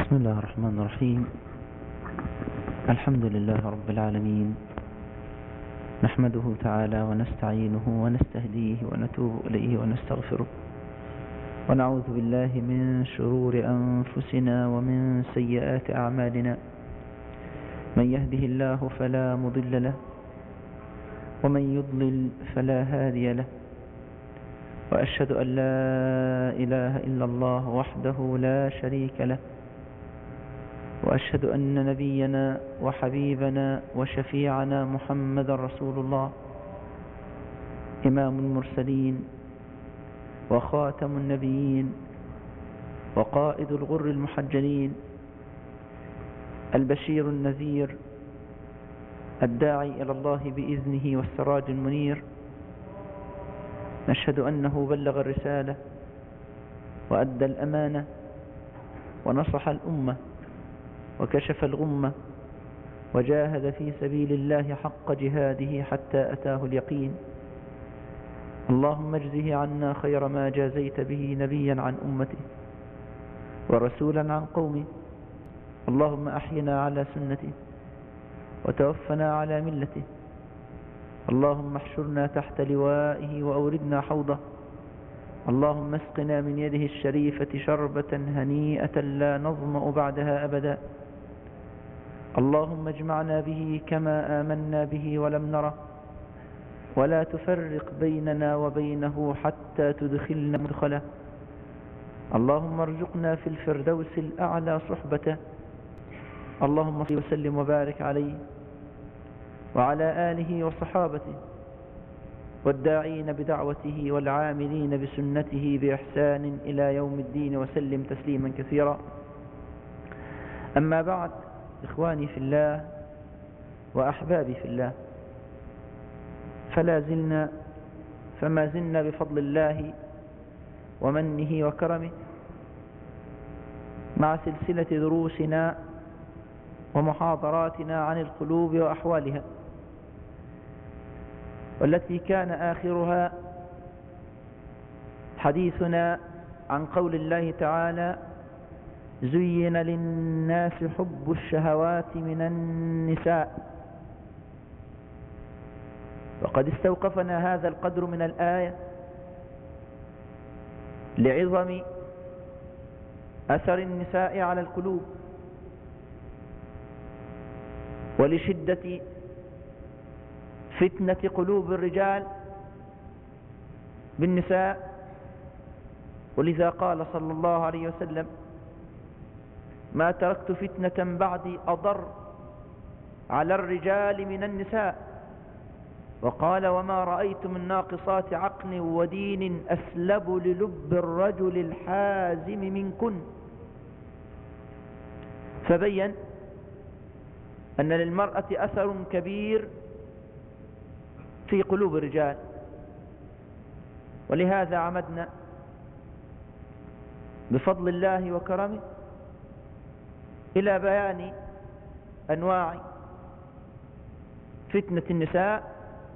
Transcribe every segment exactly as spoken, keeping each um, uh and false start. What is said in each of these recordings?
بسم الله الرحمن الرحيم. الحمد لله رب العالمين، نحمده تعالى ونستعينه ونستهديه ونتوب إليه ونستغفره، ونعوذ بالله من شرور أنفسنا ومن سيئات أعمالنا. من يهده الله فلا مضل له، ومن يضلل فلا هادي له، وأشهد أن لا إله إلا الله وحده لا شريك له، وأشهد أن نبينا وحبيبنا وشفيعنا محمد رسول الله، إمام المرسلين وخاتم النبيين وقائد الغر المحجلين، البشير النذير، الداعي إلى الله بإذنه والسراج المنير. نشهد أنه بلغ الرسالة وأدى الأمانة ونصح الأمة وكشف الغمة، وجاهد في سبيل الله حق جهاده حتى أتاه اليقين. اللهم اجزه عنا خير ما جازيت به نبيا عن أمته ورسولا عن قومه. اللهم أحينا على سنته وتوفنا على ملته. اللهم احشرنا تحت لوائه وأوردنا حوضه. اللهم اسقنا من يده الشريفة شربة هنيئة لا نظمأ بعدها أبدا. اللهم اجمعنا به كما آمنا به ولم نره، ولا تفرق بيننا وبينه حتى تدخلنا مدخله. اللهم ارزقنا في الفردوس الأعلى صحبته. اللهم صل وسلم وبارك عليه وعلى آله وصحابته والداعين بدعوته والعاملين بسنته بإحسان إلى يوم الدين، وسلم تسليما كثيرا. أما بعد، إخواني في الله وأحبابي في الله، فلا زلنا فما زلنا بفضل الله ومنه وكرمه مع سلسلة دروسنا ومحاضراتنا عن القلوب وأحوالها، والتي كان آخرها حديثنا عن قول الله تعالى: زين للناس حب الشهوات من النساء. وقد استوقفنا هذا القدر من الآية لعظم أثر النساء على القلوب، ولشدة فتنة قلوب الرجال بالنساء. ولذا قال صلى الله عليه وسلم: ما تركت فتنة بعدي أضر على الرجال من النساء. وقال: وما رأيت من ناقصات عقل ودين أسلب للب الرجل الحازم منكن. فبين أن للمرأة أثر كبير في قلوب الرجال، ولهذا عمدنا بفضل الله وكرمه إلى بيان أنواع فتنة النساء،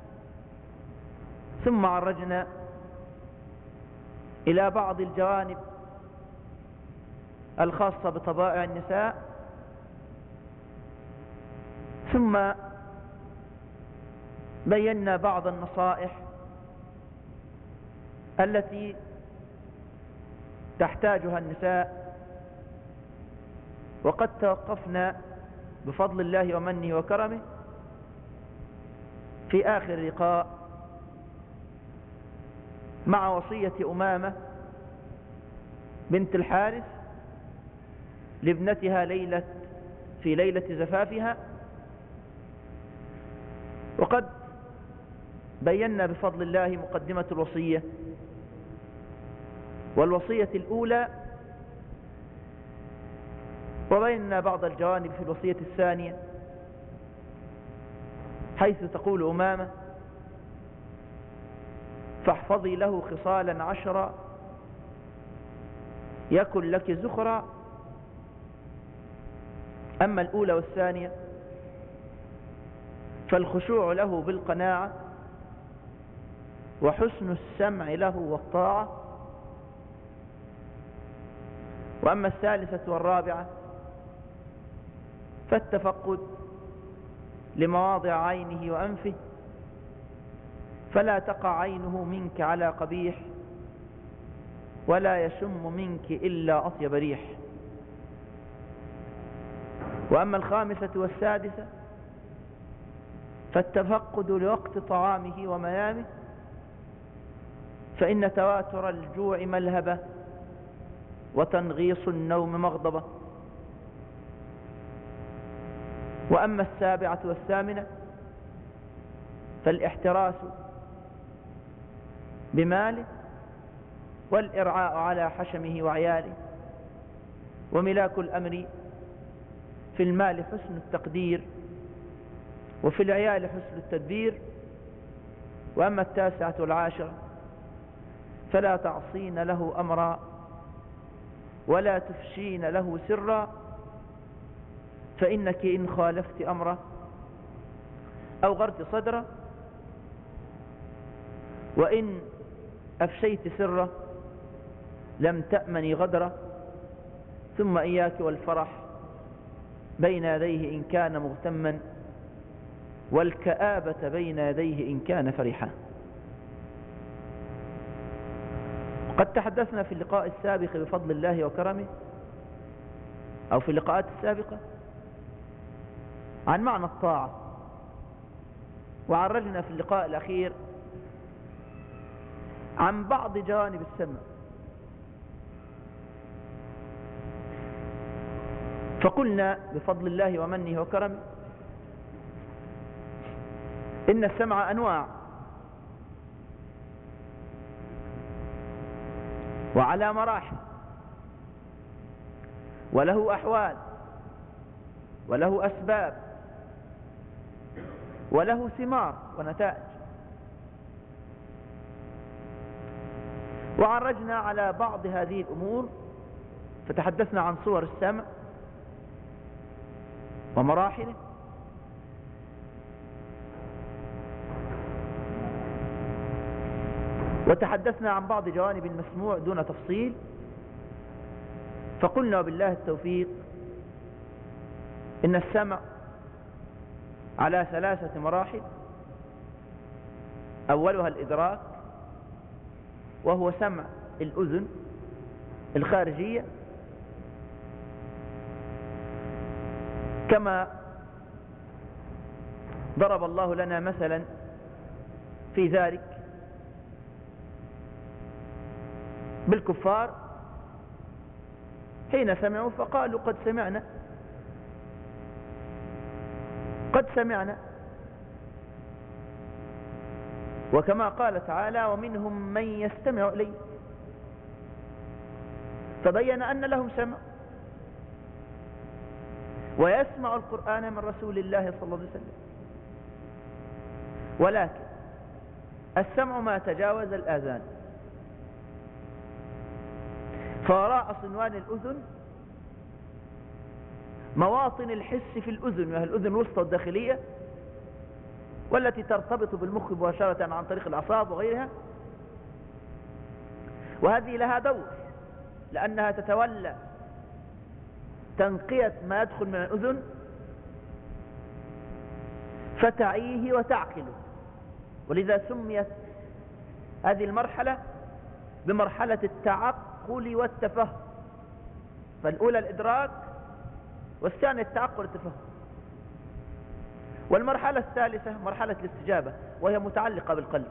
ثم عرجنا إلى بعض الجوانب الخاصة بطبائع النساء، ثم بينا بعض النصائح التي تحتاجها النساء. وقد توقفنا بفضل الله ومنه وكرمه في آخر لقاء مع وصية أمامة بنت الحارث لابنتها ليلة في ليلة زفافها. وقد بينا بفضل الله مقدمة الوصية، والوصية الأولى، وبينا بعض الجوانب في الوصية الثانية، حيث تقول أمامة: فاحفظي له خصالا عشرا يكن لك زخرا. أما الأولى والثانية فالخشوع له بالقناعة، وحسن السمع له والطاعة. وأما الثالثة والرابعة فالتفقد لمواضع عينه وأنفه، فلا تقع عينه منك على قبيح، ولا يشم منك إلا أطيب ريح. وأما الخامسة والسادسة فالتفقد لوقت طعامه ومنامه، فإن تواتر الجوع ملهبة، وتنغيص النوم مغضبة. وأما السابعة والثامنة فالاحتراس بماله، والإرعاء على حشمه وعياله. وملاك الأمر في المال حسن التقدير، وفي العيال حسن التدبير. وأما التاسعة والعاشرة فلا تعصين له أمرا، ولا تفشين له سرا، فإنك إن خالفت أمره أو غرت صدره، وإن أفشيت سره لم تأمني غدره. ثم إياك والفرح بين يديه إن كان مغتما، والكآبة بين يديه إن كان فرحا. قد تحدثنا في اللقاء السابق بفضل الله وكرمه، أو في اللقاءات السابقة، عن معنى الطاعة، وعرجنا في اللقاء الأخير عن بعض جوانب السمع. فقلنا بفضل الله ومنه وكرمه إن السمع أنواع، وعلى مراحل، وله أحوال، وله أسباب، وله ثمار ونتائج. وعرجنا على بعض هذه الأمور، فتحدثنا عن صور السمع ومراحله، وتحدثنا عن بعض جوانب المسموع دون تفصيل. فقلنا وبالله التوفيق إن السمع على ثلاثة مراحل. أولها الإدراك، وهو سمع الأذن الخارجية، كما ضرب الله لنا مثلا في ذلك بالكفار حين سمعوا فقالوا قد سمعنا قد سمعنا. وكما قال تعالى ومنهم من يستمع إليه، فبين أن لهم سمع ويسمع القرآن من رسول الله صلى الله عليه وسلم، ولكن السمع ما تجاوز الآذان، فوراء صنوان الأذن مواطن الحس في الأذن، وهي الأذن الوسطى والداخلية، والتي ترتبط بالمخ مباشرة عن طريق الأعصاب وغيرها. وهذه لها دور، لأنها تتولى تنقية ما يدخل من الأذن فتعيه وتعقله، ولذا سميت هذه المرحلة بمرحلة التعقل والتفهم. فالأولى الإدراك، والثانية التعقل والتفهم. والمرحلة الثالثة مرحلة الاستجابة، وهي متعلقة بالقلب.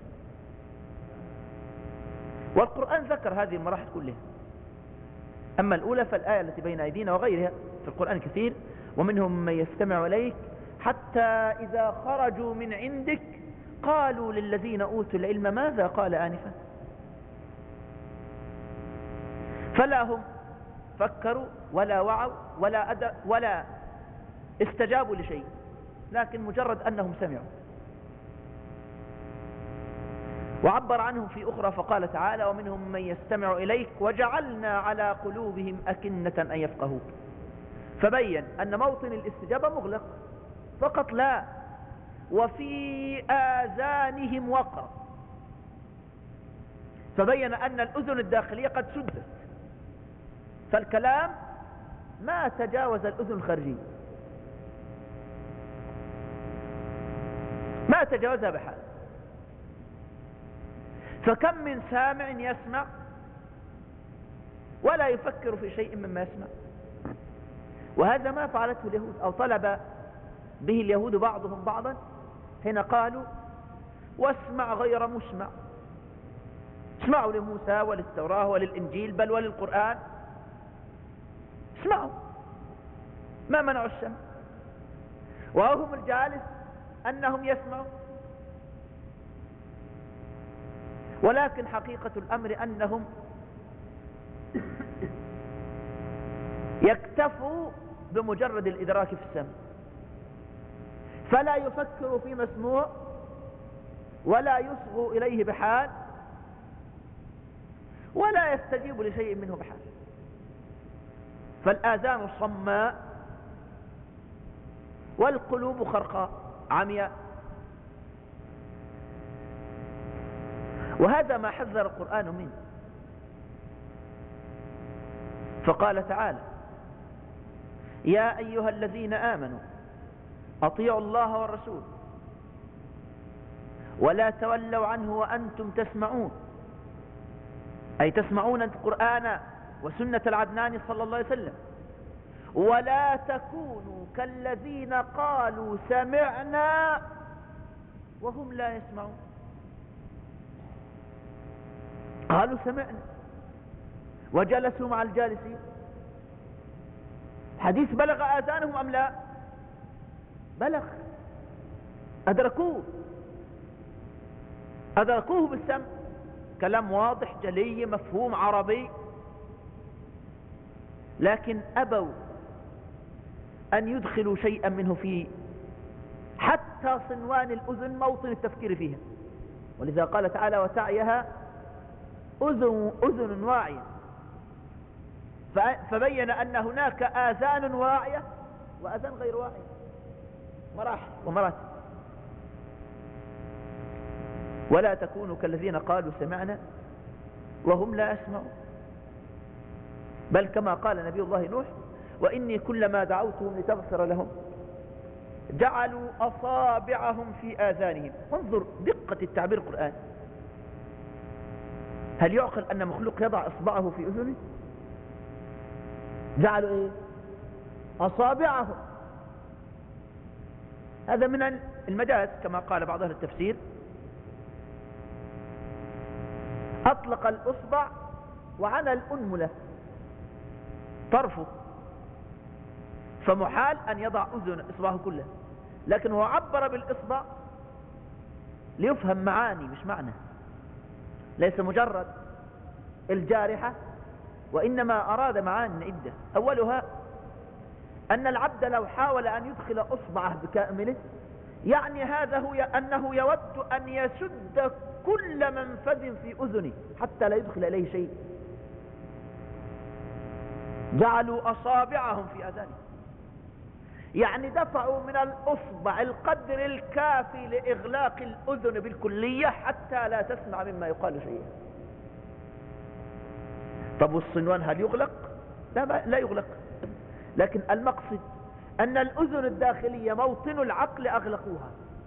والقرآن ذكر هذه المراحل كلها. أما الأولى فالآية التي بين أيدينا وغيرها في القرآن كثير، ومنهم من يستمع إليك حتى إذا خرجوا من عندك قالوا للذين أوتوا العلم ماذا قال آنفا. فلا هم فكروا ولا وعوا ولا أدى ولا استجابوا لشيء، لكن مجرد أنهم سمعوا. وعبر عنهم في أخرى فقال تعالى ومنهم من يستمع إليك وجعلنا على قلوبهم أكنة أن يفقهوا. فبين أن موطن الاستجابة مغلق فقط لا، وفي آذانهم وقر. فبين أن الأذن الداخلية قد سدت، فالكلام ما تجاوز الأذن الخارجية، ما يتجاوزها بحال. فكم من سامع يسمع ولا يفكر في شيء مما يسمع. وهذا ما فعلته اليهود، أو طلب به اليهود بعضهم بعضا حين قالوا واسمع غير مسمع. اسمعوا لموسى وللتوراة وللإنجيل بل وللقرآن، اسمعوا، ما منعوا السمع. وهم الجالس أنهم يسمعوا، ولكن حقيقة الأمر أنهم يكتفوا بمجرد الإدراك في السمع، فلا يفكر في مسموع ولا يصغوا إليه بحال ولا يستجيب لشيء منه بحال. فالآذان صماء والقلوب خرقاء عمياء. وهذا ما حذر القرآن منه، فقال تعالى يا أيها الذين آمنوا أطيعوا الله والرسول ولا تولوا عنه وأنتم تسمعون، أي تسمعون القرآن وسنة العدنان صلى الله عليه وسلم. ولا تكونوا كالذين قالوا سمعنا وهم لا يسمعون. قالوا سمعنا وجلسوا مع الجالسين، حديث بلغ آذانهم أم لا؟ بلغ، أدركوه أدركوه بالسمع، كلام واضح جلي مفهوم عربي، لكن أبوا أن يدخلوا شيئا منه في حتى صنوان الأذن موطن التفكير فيها. ولذا قال تعالى وتعيها أذن, أذن واعية، فبين أن هناك آذان واعية وآذان غير واعية، مراحل ومراتب. ولا تكونوا كالذين قالوا سمعنا وهم لا يسمعون، بل كما قال نبي الله نوح وإني كلما دعوتهم لتغفر لهم جعلوا أصابعهم في آذانهم. انظر دقة التعبير القرآني، هل يعقل أن مخلوق يضع إصبعه في أذنه؟ جعلوا إيه؟ أصابعهم. هذا من المجاز كما قال بعض أهل التفسير، أطلق الأصبع وعنى الأنملة طرفه، فمحال أن يضع أذن إصبعه كله، لكن هو عبر بالإصبع ليفهم معاني مش معنى، ليس مجرد الجارحة، وإنما أراد معاني عدة. أولها أن العبد لو حاول أن يدخل أصبعه بكامله يعني هذا هو أنه يود أن يسد كل منفذ في أذنه حتى لا يدخل إليه شيء. جعلوا أصابعهم في أذانهم، يعني دفعوا من الأصبع القدر الكافي لإغلاق الأذن بالكلية حتى لا تسمع مما يقال شيئا. طب والصنوان هل يغلق؟ لا, لا يغلق، لكن المقصد أن الأذن الداخلية موطن العقل أغلقوها،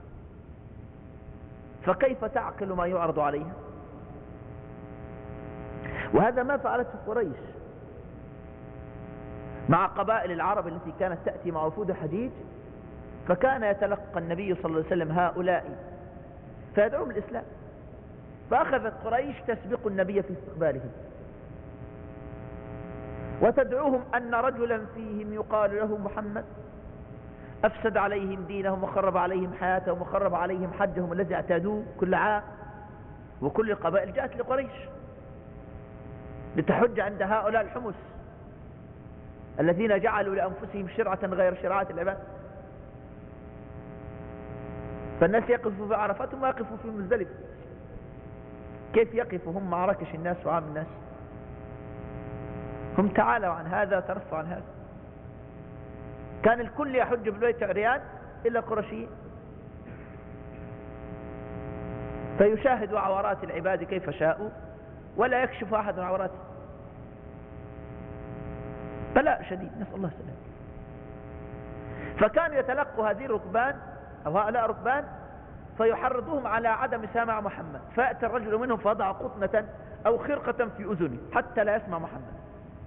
فكيف تعقل ما يعرض عليها؟ وهذا ما فعلته قريش مع قبائل العرب التي كانت تأتي مع وفود حجيج، فكان يتلقى النبي صلى الله عليه وسلم هؤلاء فيدعوهم الإسلام، فأخذت قريش تسبق النبي في استقبالهم وتدعوهم أن رجلا فيهم يقال له محمد أفسد عليهم دينهم وخرب عليهم حياتهم وخرب عليهم حجهم الذي اعتادوه كل عام. وكل القبائل جاءت لقريش لتحج عند هؤلاء الحمس الذين جعلوا لأنفسهم شرعة غير شرعات العباد. فالناس يقفوا في عرفات وما يقفوا في مزدلفة، كيف يقفوا هم مع ركش الناس وعام الناس؟ هم تعالوا عن هذا وترفعوا عن هذا. كان الكل يحج بالبيت عريان إلا القرشيين، فيشاهدوا عورات العباد كيف شاءوا ولا يكشف أحد عن عوراته. بلاء شديد، نسأل الله السلامة. فكانوا يتلقوا هذه الركبان أو هؤلاء الركبان فيحرضهم على عدم سماع محمد، فيأتي الرجل منهم فيضع قطنة أو خرقة في أذنه حتى لا يسمع محمد.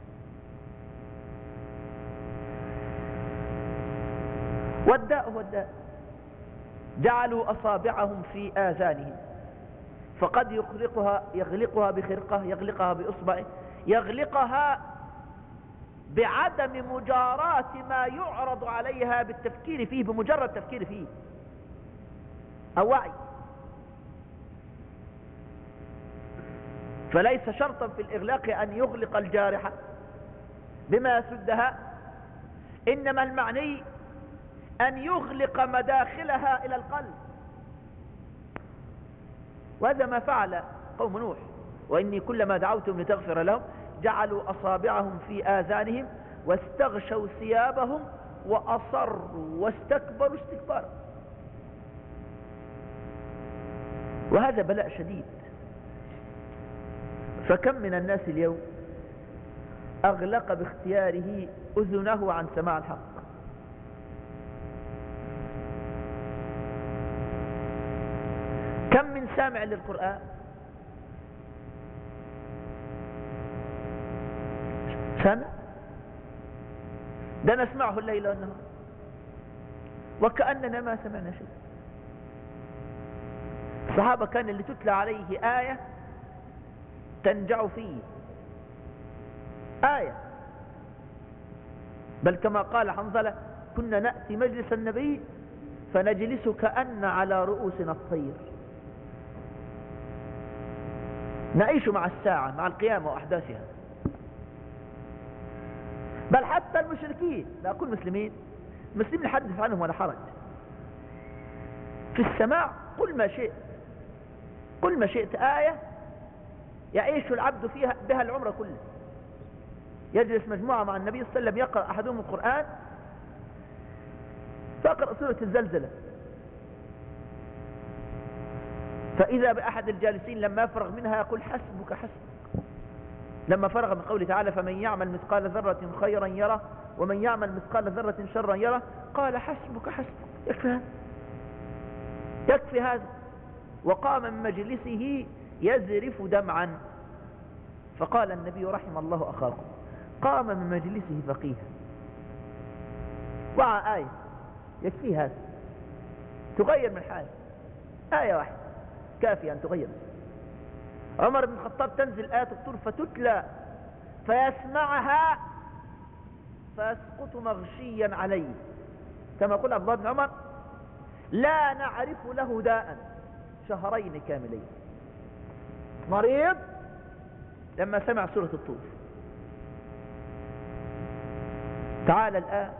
والداء هو الداء، جعلوا أصابعهم في آذانهم، فقد يغلقها يغلقها بخرقة، يغلقها بإصبعه، يغلقها بعدم مجاراة ما يعرض عليها بالتفكير فيه، بمجرد تفكير فيه أو وعي. فليس شرطا في الإغلاق أن يغلق الجارحة بما يسدها، إنما المعني أن يغلق مداخلها إلى القلب، وهذا ما فعل قوم نوح. وإني كلما دعوتهم لتغفر لهم جعلوا أصابعهم في آذانهم واستغشوا ثيابهم وأصروا واستكبروا استكبارا. وهذا بلاء شديد. فكم من الناس اليوم أغلق باختياره أذنه عن سماع الحق. كم من سامع للقرآن سامع، ده نسمعه الليل والنهار وكأننا ما سمعنا شيء. الصحابة كان اللي تتلى عليه آية تنجع فيه آية، بل كما قال حنظلة كنا نأتي مجلس النبي فنجلس كأن على رؤوسنا الطير، نعيش مع الساعة مع القيامة وأحداثها. بل حتى المشركين، لا أقول مسلمين، المسلمين نحدث عنهم ولا حرج في السماع. قل ما شئت، قل ما شئت، آية يعيش العبد فيها بها العمر كله. يجلس مجموعة مع النبي صلى الله عليه وسلم يقرأ أحدهم القرآن، فأقرأ سورة الزلزلة، فإذا بأحد الجالسين لما يفرغ منها يقول حسبك حسبك. لما فرغ من قوله تعالى فمن يعمل مثقال ذرة خيرا يره ومن يعمل مثقال ذرة شرا يره قال حسبك حسبك، يكفي هذا، يكفي هذا. وقام من مجلسه يزرف دمعا، فقال النبي رحم الله أخاكم قام من مجلسه فقيها وعى آية، يكفي هذا، تغير من حاله. آية واحدة كافية أن تغير. عمر بن الخطاب تنزل آية الطور فتتلى فيسمعها فيسقط مغشيا عليه، كما قال عبد الله بن عمر لا نعرف له داء شهرين كاملين. مريض لما سمع سورة الطور. تعال الآن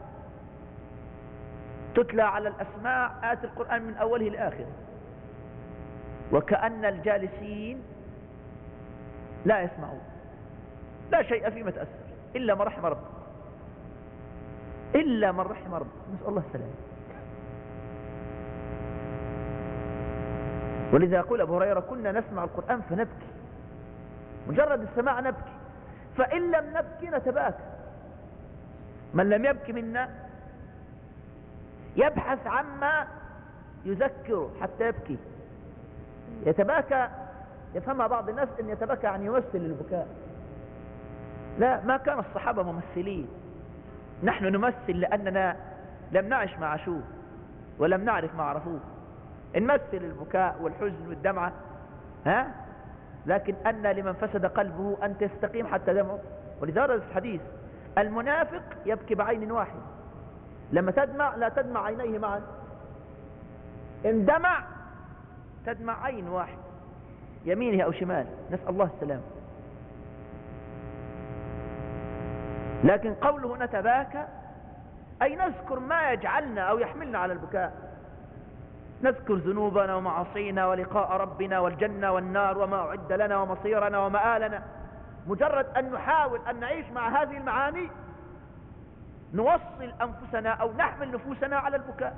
تتلى على الأسماع آية القرآن من أوله لآخره، وكأن الجالسين لا يسمعون، لا شيء فيما تأثر إلا من رحم ربك، إلا من رحم ربك، نسأل الله السلامة. ولذا يقول أبو هريرة كنا نسمع القرآن فنبكي، مجرد السماع نبكي، فإن لم نبكي نتباكى. من لم يبكي منا يبحث عما يذكره حتى يبكي. يتباكى يفهمها بعض الناس ان يتباكى يعني يمثل البكاء. لا، ما كان الصحابة ممثلين، نحن نمثل لأننا لم نعش ما عاشوه ولم نعرف ما عرفوه. نمثل البكاء والحزن والدمعة، ها؟ لكن أن لمن فسد قلبه أن تستقيم حتى دمعه. ولذلك في الحديث المنافق يبكي بعين واحد، لما تدمع لا تدمع عينيه معا، إن دمع تدمع عين واحد يمينه أو شمال، نسأل الله السلام. لكن قوله نتباكى أي نذكر ما يجعلنا أو يحملنا على البكاء، نذكر ذنوبنا ومعاصينا ولقاء ربنا والجنة والنار وما أعد لنا ومصيرنا ومآلنا. مجرد أن نحاول أن نعيش مع هذه المعاني نوصل أنفسنا أو نحمل نفوسنا على البكاء.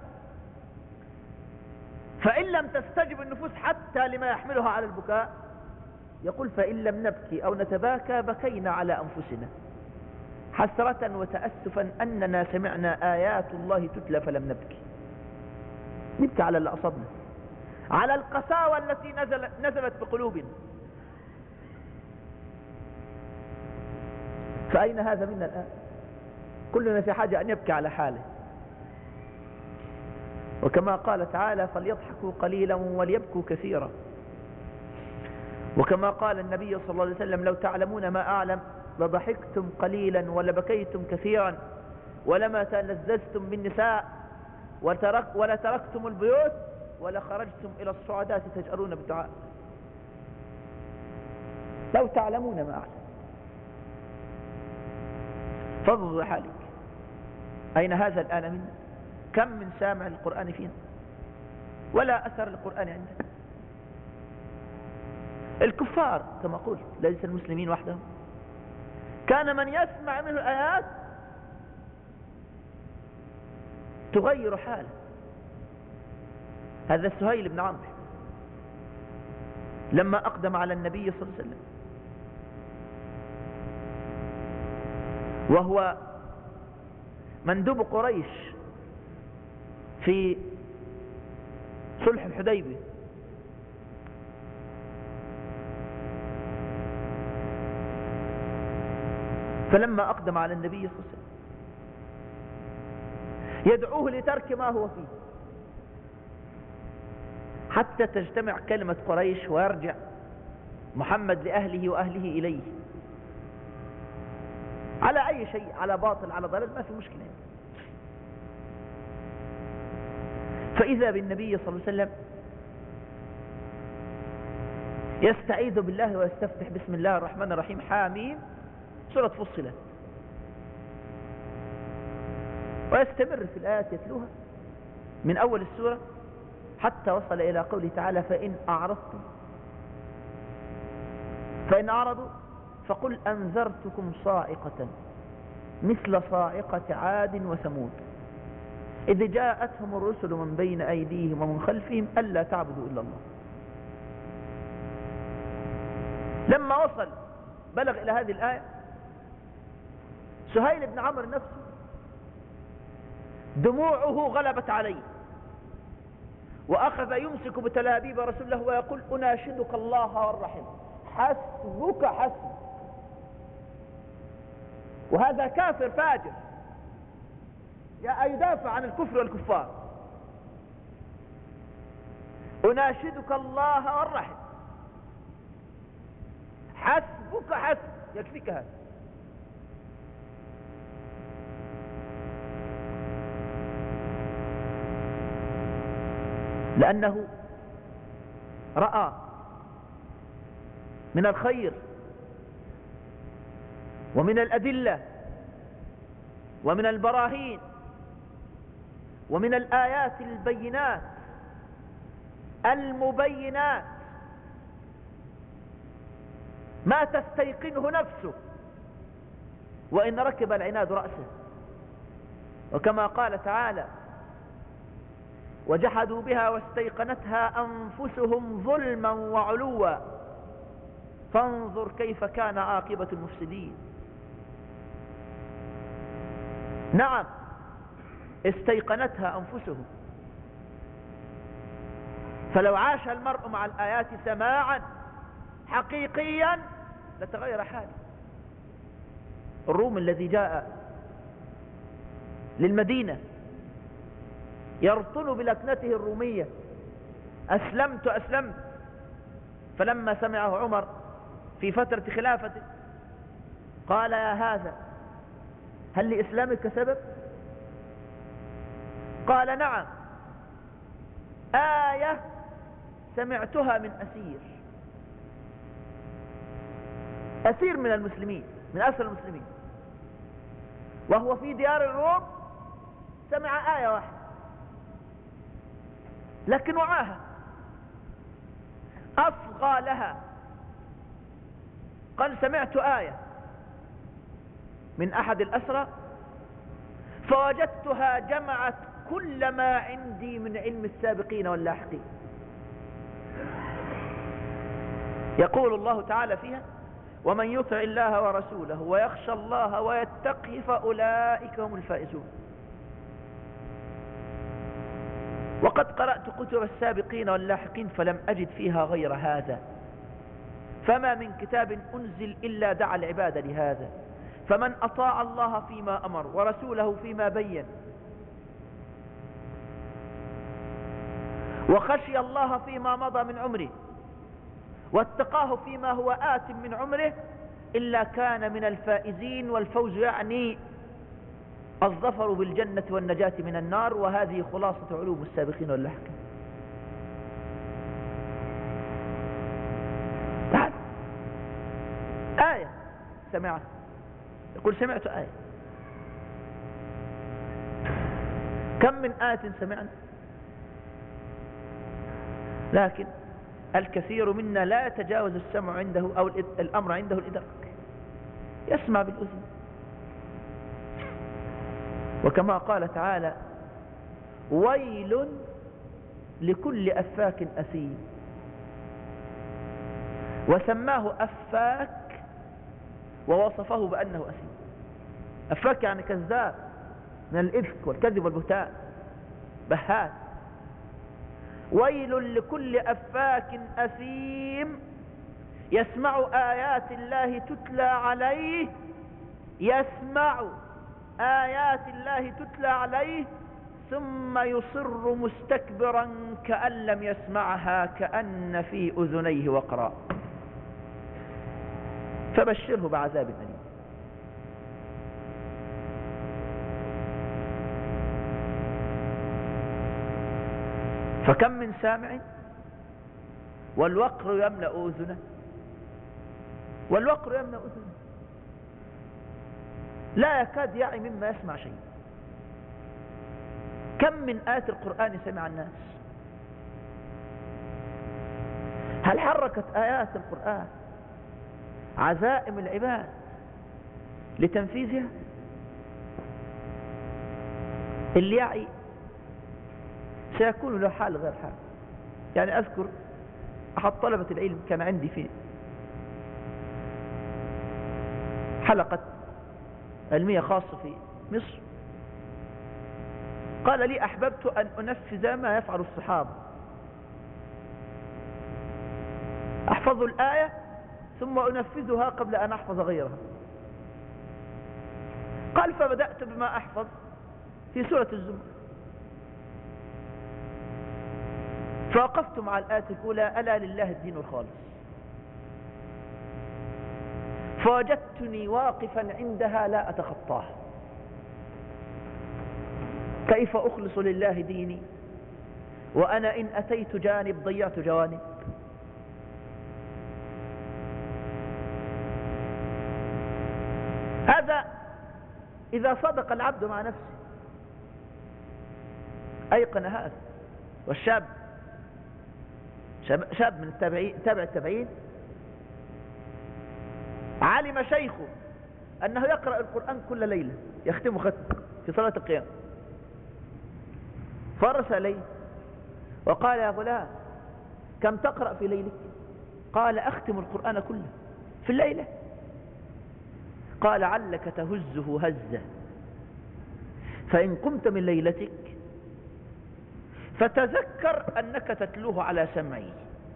فإن لم تستجب النفوس حتى لما يحملها على البكاء يقول فإن لم نبكي أو نتباكى بكينا على أنفسنا حسرة وتأسفا أننا سمعنا آيات الله تتلى فلم نبكي. نبكي على اللي أصبنا. على القساوة التي نزل نزلت بقلوبنا. فأين هذا منا الآن؟ كلنا في حاجة أن يبكي على حاله. وكما قال تعالى فليضحكوا قليلا وليبكوا كثيرا. وكما قال النبي صلى الله عليه وسلم لو تعلمون ما أعلم لضحكتم قليلا ولبكيتم كثيرا ولما تلذذتم بالنساء وترك ولتركتم البيوت ولخرجتم إلى الصعدات تجأرون بالدعاء. لو تعلمون ما أعلم. فانظر حالك، أين هذا الآن منا؟ كم من سامع القرآن فينا ولا أثر القرآن عندنا؟ الكفار كما قلت ليس المسلمين وحدهم، كان من يسمع منه الآيات تغير حاله. هذا سهيل بن عمرو لما أقدم على النبي صلى الله عليه وسلم وهو مندوب قريش في صلح الحديبية، فلما أقدم على النبي صلى الله عليه وسلم يدعوه لترك ما هو فيه حتى تجتمع كلمة قريش ويرجع محمد لأهله وأهله إليه على أي شيء، على باطل على ضلال ما في مشكلة. فإذا بالنبي صلى الله عليه وسلم يستعيذ بالله ويستفتح بسم الله الرحمن الرحيم حاميم سورة فصلت، ويستمر في الآيات يتلوها من أول السورة حتى وصل إلى قوله تعالى فإن أعرضتم فإن أعرضوا فقل أنذرتكم صاعقة مثل صاعقة عاد وثمود إذ جاءتهم الرسل من بين أيديهم ومن خلفهم ألا تعبدوا إلا الله. لما وصل بلغ إلى هذه الآية سهيل بن عمرو نفسه دموعه غلبت عليه وأخذ يمسك بتلابيب رسول الله ويقول أناشدك الله والرحم حسبك حسب. وهذا كافر فاجر يدافع عن الكفر والكفار. أناشدك الله والرحم حسبك حسب، يكفيك هذا. لأنه رأى من الخير ومن الأدلة ومن البراهين ومن الآيات البينات المبينات ما تستيقنه نفسه وإن ركب العناد رأسه. وكما قال تعالى وجحدوا بها واستيقنتها أنفسهم ظلما وعلوا فانظر كيف كان عاقبة المفسدين. نعم استيقنتها أنفسهم، فلو عاش المرء مع الآيات سماعا حقيقيا لتغير حاله. الروم الذي جاء للمدينة يرطن بلكنته الرومية أسلمت أسلمت، فلما سمعه عمر في فترة خلافته قال يا هذا هل لإسلامك سبب؟ قال نعم، آية سمعتها من أسير أسير من المسلمين من أسر المسلمين وهو في ديار الروم، سمع آية واحدة لكن وعاها أصغى لها. قال سمعت آية من أحد الأسرى فوجدتها جمعت كل ما عندي من علم السابقين واللاحقين. يقول الله تعالى فيها ومن يطع الله ورسوله ويخشى الله ويتقه فأولئك هم الفائزون. وقد قرأت كتب السابقين واللاحقين فلم أجد فيها غير هذا، فما من كتاب أنزل إلا دعا العباد لهذا، فمن أطاع الله فيما أمر ورسوله فيما بين وخشي الله فيما مضى من عمره واتقاه فيما هو آت من عمره إلا كان من الفائزين. والفوز يعني الظفر بالجنة والنجاة من النار، وهذه خلاصة علوم السابقين واللاحقين. تعال آية سمعت، يقول سمعت آية. كم من آية سمعنا، لكن الكثير منا لا يتجاوز السمع عنده أو الأمر عنده الإدراك، يسمع بالأذن. وكما قال تعالى ويل لكل أفاك أثيم، وسماه أفاك ووصفه بأنه أثيم. أفاك يعني كذاب من الإفك والكذب والبهتان، بهات. ويل لكل أفاك أثيم يسمع آيات الله تتلى عليه، يسمع آيات الله تتلى عليه ثم يصر مستكبرا كأن لم يسمعها كأن في أذنيه وقرا، فبشره بعذاب أليم. فكم من سامع والوقر يملأ أذنه، والوقر يملأ أذنه لا يكاد يعي مما يسمع شيء. كم من آيات القرآن سمع الناس؟ هل حركت آيات القرآن عزائم العباد لتنفيذها؟ اللي يعي سيكون له حال غير حال. يعني أذكر أحد طلبة العلم كان عندي في حلقة علمية خاصة في مصر، قال لي أحببت أن أنفذ ما يفعل الصحابة، أحفظ الآية ثم أنفذها قبل أن أحفظ غيرها. قال فبدأت بما أحفظ في سورة الزمر، فوقفت مع الآية الأولى ألا لله الدين الخالص، فوجدتني واقفا عندها لا أتخطاها. كيف أخلص لله ديني وأنا إن أتيت جانب ضيعت جوانب؟ هذا إذا صدق العبد مع نفسه أيقن هذا. والشاب شاب من التابعين تابع التابعين علم شيخه أنه يقرأ القرآن كل ليلة، يختم ختم في صلاة القيام، فرسل لي وقال يا غلام كم تقرأ في ليلك؟ قال أختم القرآن كله في الليلة. قال علك تهزه هزة، فإن قمت من ليلتك فتذكر أنك تتلوه على سمعي،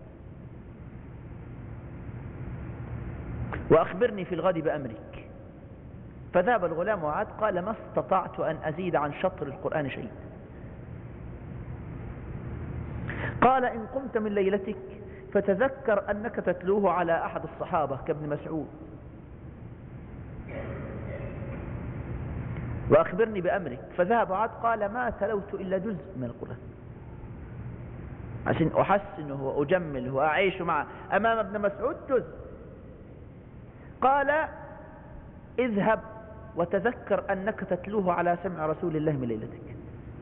وأخبرني في الغد بأمرك. فذهب الغلام وعاد قال ما استطعت أن أزيد عن شطر القرآن شيء. قال إن قمت من ليلتك فتذكر أنك تتلوه على أحد الصحابة كابن مسعود، وأخبرني بأمرك. فذهب وعاد قال ما تلوت إلا جزء من القرآن عشان أحسنه وأجمله وأعيش معه أمام ابن مسعود جزء. قال اذهب وتذكر أنك تتلوه على سمع رسول الله من ليلتك.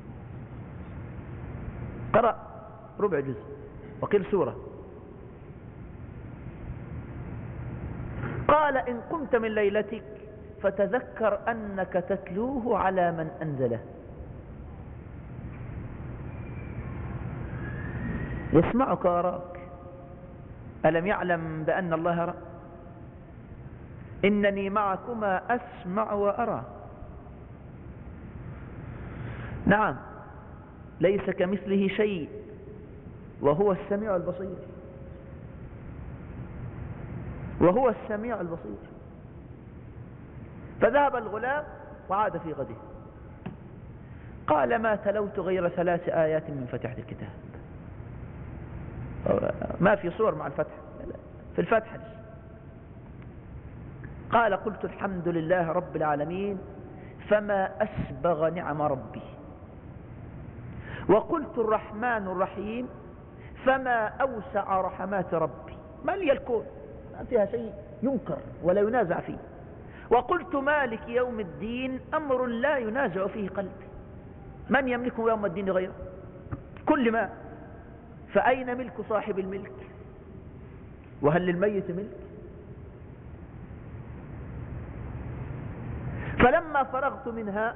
قرأ ربع جزء وقيل سورة. قال إن قمت من ليلتك فتذكر أنك تتلوه على من أنزله. يسمعك وراك، ألم يعلم بأن الله يرى؟ إنني معكما أسمع وأرى. نعم ليس كمثله شيء وهو السميع البصير، وهو السميع البصير. فذهب الغلام وعاد في غده، قال ما تلوت غير ثلاث آيات من فتحة الكتاب. ما في صور مع الفتح، في الفتح. قال قلت الحمد لله رب العالمين فما أسبغ نعم ربي، وقلت الرحمن الرحيم فما أوسع رحمات ربي. مالي الكون، ما فيها شيء ينكر ولا ينازع فيه. وقلت مالك يوم الدين أمر لا ينازع فيه قلبي، من يملك يوم الدين غيره؟ كل ما، فأين ملك صاحب الملك؟ وهل للميت ملك؟ فلما فرغت منها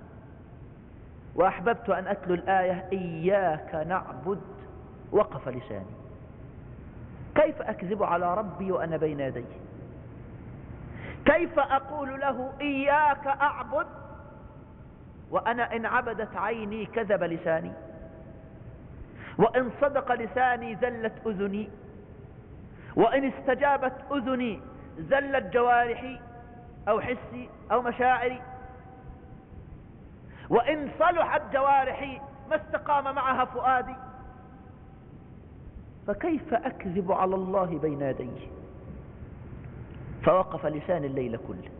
وأحببت أن أتلو الآية إياك نعبد وقف لساني. كيف أكذب على ربي وأنا بين يديه؟ كيف أقول له إياك أعبد وأنا إن عبدت عيني كذب لساني، وإن صدق لساني زلت أذني، وإن استجابت أذني زلت جوارحي أو حسي أو مشاعري، وإن صلحت جوارحي ما استقام معها فؤادي. فكيف أكذب على الله بين يديه؟ فوقف لسان الليل كله،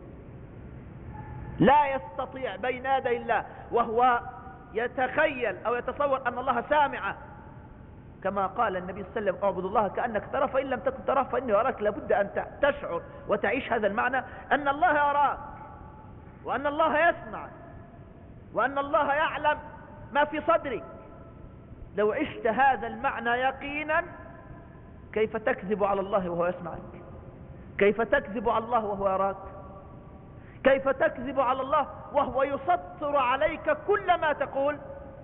لا يستطيع بين يدي الله وهو يتخيل أو يتصور أن الله سامع، كما قال النبي صلى الله عليه وسلم اعبد الله كأنك تراه فإن لم تكن تراه فإنه يراك. لابد أن تشعر وتعيش هذا المعنى، أن الله يراك وأن الله يسمع وأن الله يعلم ما في صدرك. لو عشت هذا المعنى يقينا كيف تكذب على الله وهو يسمعك؟ كيف تكذب على الله وهو يراك؟ كيف تكذب على الله وهو يسطر عليك كل ما تقول؟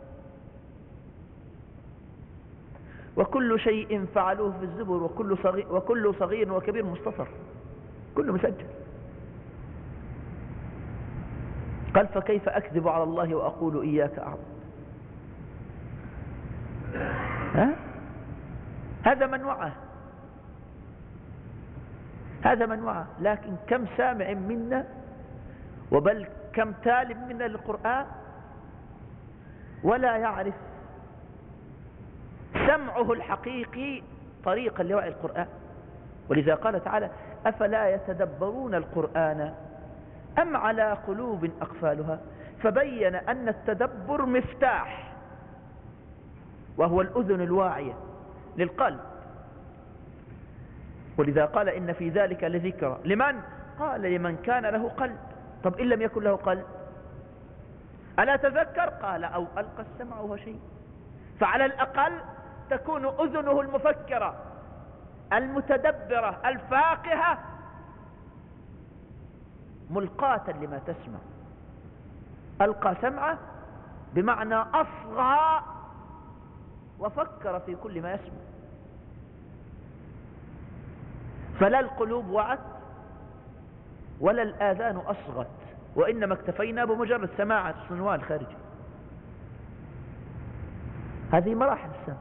وكل شيء فعلوه في الزبر وكل صغير, وكل صغير وكبير مستطر، كله مسجل. قال فكيف أكذب على الله وأقول إياك أعبد؟ ها؟ هذا من وعى، هذا من وعى. لكن كم سامع منا، وبل كم تالب منا للقرآن ولا يعرف سمعه الحقيقي طريقا لوعي القرآن. ولذا قال تعالى أفلا يتدبرون القرآن أم على قلوب أقفالها. فبين أن التدبر مفتاح، وهو الأذن الواعية للقلب. ولذا قال إن في ذلك لذكرى لمن؟ قال لمن كان له قلب. طب إن لم يكن له قلب ألا تذكر؟ قال أو ألقى السمع وهو شيء. فعلى الأقل تكون أذنه المفكرة المتدبرة الفاقهة ملقاة لما تسمع. ألقى سمعه بمعنى أصغى وفكر في كل ما يسمع. فلا القلوب وعت ولا الآذان أصغت، وإنما اكتفينا بمجرد سماع الصنواء الخارجي. هذه مراحل السمع.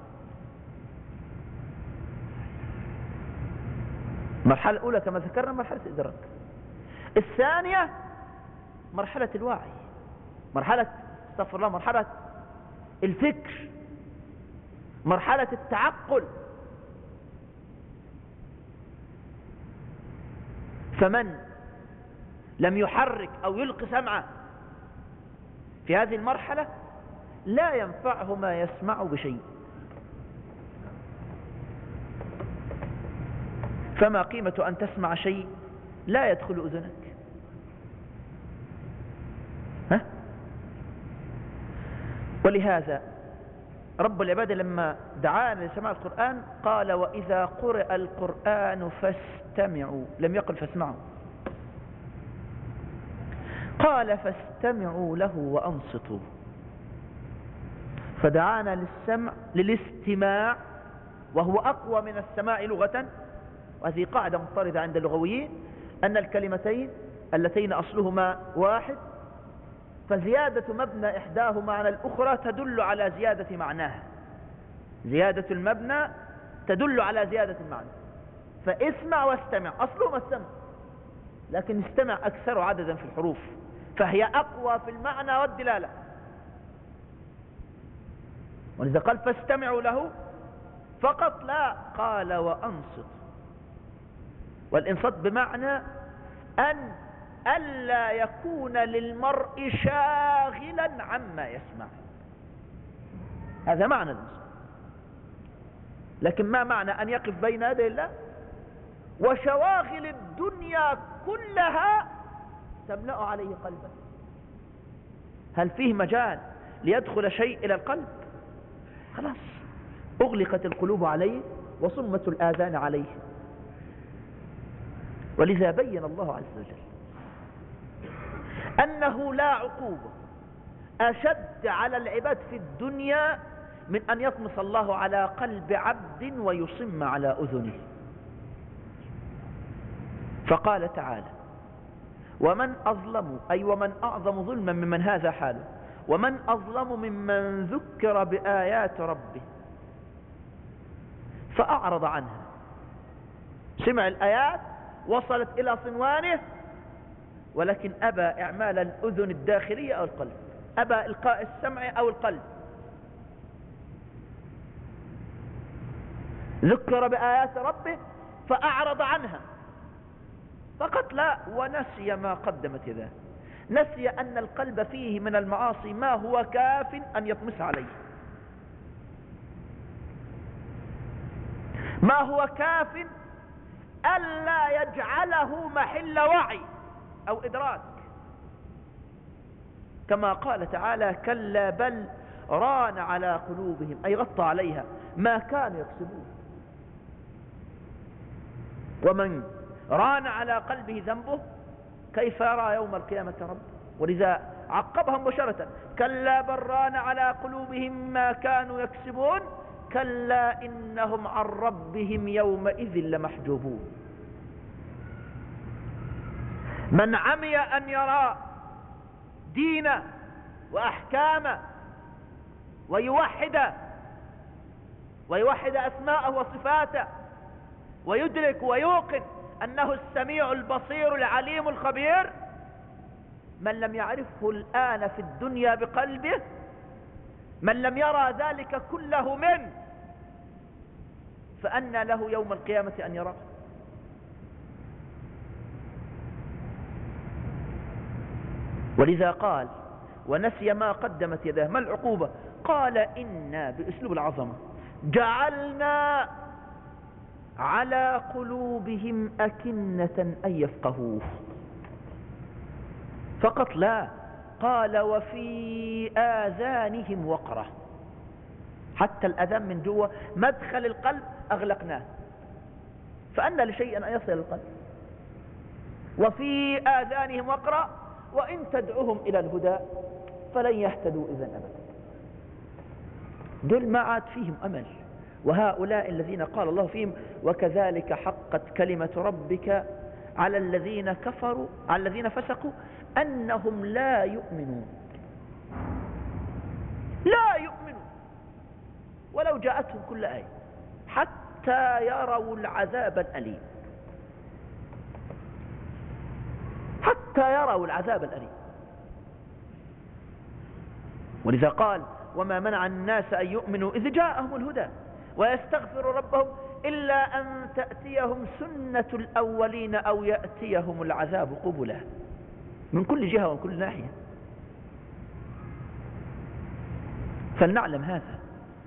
المرحلة الأولى كما ذكرنا مرحلة الإدراك، الثانية مرحلة الوعي، مرحلة استغفر الله مرحلة الفكر، مرحلة التعقل. فمن لم يحرك أو يلقي سمعه في هذه المرحلة لا ينفعه ما يسمع بشيء. فما قيمة أن تسمع شيء لا يدخل أذنك؟ ها؟ ولهذا رب العباد لما دعانا لسماع القرآن قال وإذا قرئ القرآن فاستمعوا، لم يقل فاسمعوا، قال فاستمعوا له وأنصتوا. فدعانا للسمع للاستماع، وهو أقوى من السماع لغة. وهذه قاعدة مضطردة عند اللغويين أن الكلمتين اللتين أصلهما واحد فزيادة مبنى إحداهما على الأخرى تدل على زيادة معناها. زيادة المبنى تدل على زيادة المعنى. فاسمع واستمع، أصلهما السمع، لكن استمع أكثر عددا في الحروف، فهي أقوى في المعنى والدلالة. ولذا قال فاستمعوا له فقط، لا، قال وأنصت. والإنصات بمعنى أن ألا يكون للمرء شاغلا عما يسمع، هذا معنى الإنصات. لكن ما معنى أن يقف بين يدي الله وشواغل الدنيا كلها تملأ عليه قلبه؟ هل فيه مجال ليدخل شيء إلى القلب؟ خلاص، أغلقت القلوب عليه وصمت الآذان عليه. ولذا بين الله عز وجل أنه لا عقوبة أشد على العباد في الدنيا من أن يطمس الله على قلب عبد ويصم على أذنه. فقال تعالى ومن أظلم، أي ومن أعظم ظلما ممن هذا حاله، ومن أظلم ممن ذكر بآيات ربه فأعرض عنها. سمع الآيات وصلت إلى صنوانه، ولكن أبى إعمال الأذن الداخلية أو القلب، أبى إلقاء السمع أو القلب. ذكر بآيات ربه فأعرض عنها فقط، لا، ونسي ما قدمت يداه. نسي أن القلب فيه من المعاصي ما هو كاف أن يطمس عليه، ما هو كاف ألا يجعله محل وعي أو إدراك، كما قال تعالى كلا بل ران على قلوبهم، أي غطى عليها ما كانوا يكسبون. ومن ران على قلبه ذنبه كيف يرى يوم القيامة رب؟ ولذا عقبها مباشرة كلا بل ران على قلوبهم ما كانوا يكسبون كلا إنهم عن ربهم يومئذ لمحجوبون. من عمي أن يرى دينه وأحكامه ويوحد ويوحد أسماءه وصفاته ويدرك ويوقن أنه السميع البصير العليم الخبير، من لم يعرفه الآن في الدنيا بقلبه، من لم يرى ذلك كله منه، فأنى له يوم القيامة أن يراه. ولذا قال ونسي ما قدمت يداه. ما العقوبة؟ قال إنا، بأسلوب العظمة، جعلنا على قلوبهم أكنة أن يفقهوه فقط، لا، قال وفي آذانهم وقرة. حتى الأذان من جوا مدخل القلب أغلقناه، فأن لشيء أن يصل القلب. وفي آذانهم وقرة وإن تدعوهم إلى الهدى فلن يهتدوا إذن أبدا. دول ما عاد فيهم أمل. وهؤلاء الذين قال الله فيهم وكذلك حقت كلمة ربك على الذين كفروا، على الذين فسقوا أنهم لا يؤمنون. لا يؤمنون ولو جاءتهم كل آية حتى يروا العذاب الأليم، حتى يروا العذاب الأليم. ولذا قال وما منع الناس أن يؤمنوا إذ جاءهم الهدى ويستغفروا ربهم إلا أن تأتيهم سنة الأولين أو يأتيهم العذاب قبلا، من كل جهة ومن كل ناحية. فلنعلم هذا.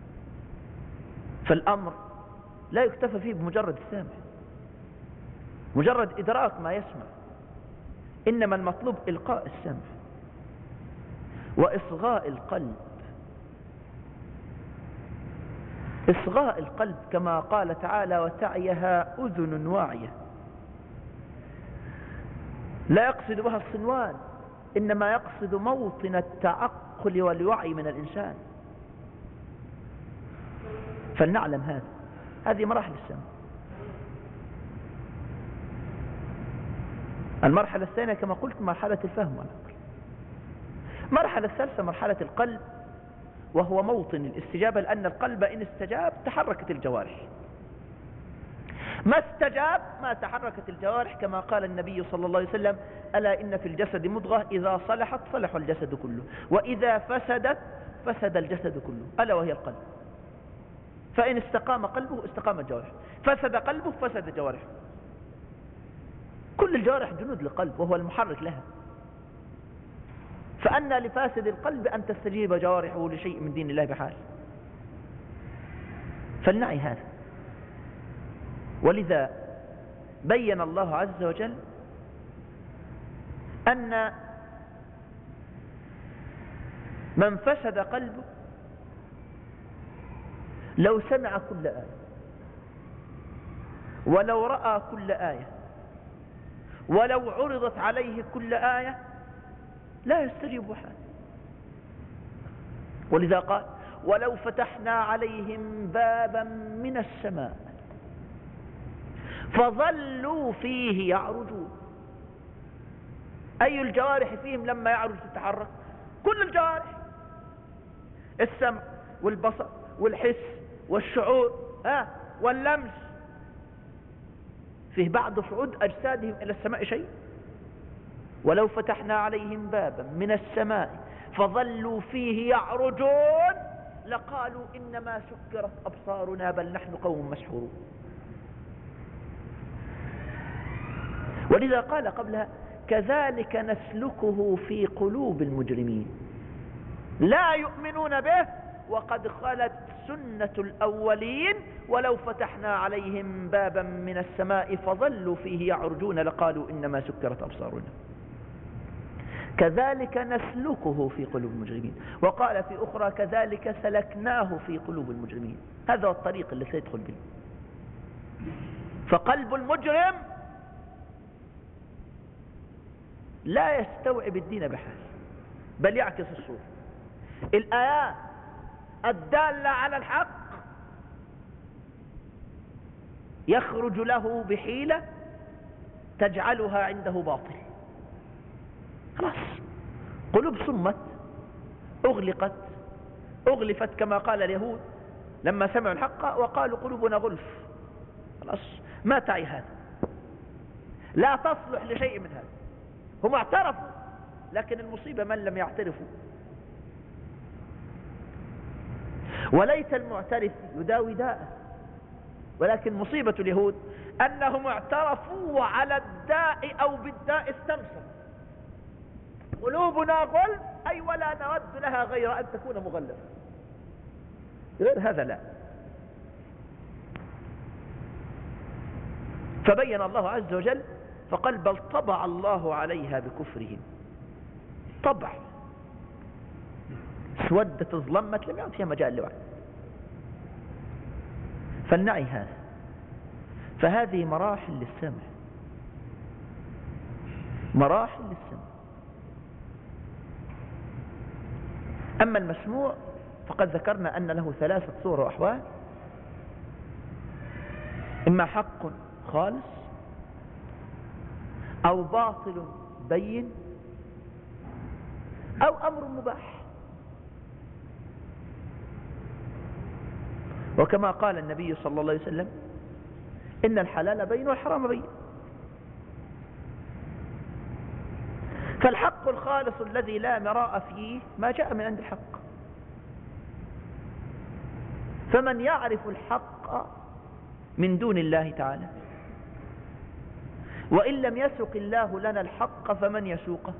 فالأمر لا يكتفى فيه بمجرد السامع، مجرد إدراك ما يسمع، إنما المطلوب إلقاء السمع وإصغاء القلب. إصغاء القلب كما قال تعالى وتعيها أذن واعية. لا يقصد بها الصنوان، إنما يقصد موطن التعقل والوعي من الإنسان. فلنعلم هذا. هذه مراحل السمع. المرحلة الثانية كما قلت مرحلة الفهم والعقل. مرحلة الثالثة مرحلة القلب، وهو موطن الاستجابة، لأن القلب إن استجاب تحركت الجوارح، ما استجاب ما تحركت الجوارح، كما قال النبي صلى الله عليه وسلم: ألا إن في الجسد مضغة إذا صلحت صلح الجسد كله، وإذا فسدت فسد الجسد كله، ألا وهي القلب. فإن استقام قلبه استقام الجوارح، فسد قلبه فسد جوارحه. كل الجوارح جنود للقلب وهو المحرك لها، فأن لفاسد القلب أن تستجيب جوارحه لشيء من دين الله بحال. فلنعي هذا. ولذا بين الله عز وجل أن من فسد قلبه لو سمع كل آية ولو رأى كل آية ولو عرضت عليه كل آية لا يستجيب حال. ولذا قال: ولو فتحنا عليهم بابا من السماء فظلوا فيه يعرجون. أي الجوارح فيهم لما يعرج تتحرك؟ كل الجوارح، السمع والبصر والحس والشعور آه واللمس. فيه بعض صعود أجسادهم إلى السماء شيء. ولو فتحنا عليهم بابا من السماء فظلوا فيه يعرجون لقالوا إنما سكرت أبصارنا بل نحن قوم مسحورون. ولذا قال قبلها: كذلك نسلكه في قلوب المجرمين لا يؤمنون به وقد خلت سنة الأولين ولو فتحنا عليهم بابا من السماء فظلوا فيه يعرجون لقالوا إنما سكرت أبصارنا. كذلك نسلكه في قلوب المجرمين. وقال في أخرى: كذلك سلكناه في قلوب المجرمين. هذا هو الطريق اللي سيدخل به. فقلب المجرم لا يستوعب الدين بحال، بل يعكس الصورة. الآيات الدالة على الحق يخرج له بحيلة تجعلها عنده باطل. خلاص، قلوب صمت، أغلقت، أغلفت، كما قال اليهود لما سمعوا الحق وقالوا قلوبنا غلف. خلاص، ما تعي هذا، لا تصلح لشيء من هذا. هم اعترفوا، لكن المصيبة من لم يعترفوا. وليس المعترف يداوي داءه، ولكن مصيبة اليهود أنهم اعترفوا وعلى الداء أو بالداء استمسوا. قلوبنا غلف، أي ولا نود لها غير أن تكون مغلفة، غير هذا لا. فبين الله عز وجل فقال: بل طبع الله عليها بكفرهم. طبع، سودت ظلمت، لم يعد فيها مجال لوعي. فلنعي هذا. فهذه مراحل للسمع، مراحل للسمع. أما المسموع فقد ذكرنا أن له ثلاثة صور وأحوال: إما حق خالص، أو باطل بين، أو أمر مباح. وكما قال النبي صلى الله عليه وسلم: إن الحلال بين والحرام بين. فالحق الخالص الذي لا مراء فيه ما جاء من عند الحق. فمن يعرف الحق من دون الله تعالى، وإن لم يسق الله لنا الحق فمن يسوقه.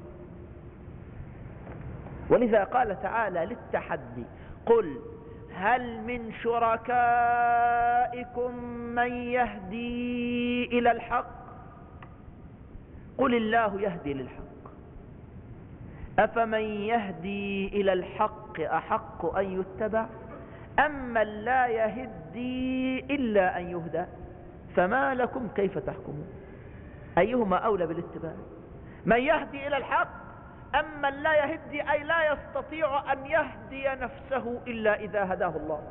ولذا قال تعالى للتحدي: قل هل من شركائكم من يهدي إلى الحق؟ قل الله يهدي للحق، أفمن يهدي إلى الحق أحق أن يتبع أم من لا يهدي إلا أن يهدى؟ فما لكم كيف تحكمون؟ أيهما أولى بالاتباع؟ من يهدي إلى الحق أم من لا يهدي، أي لا يستطيع أن يهدي نفسه إلا إذا هداه الله.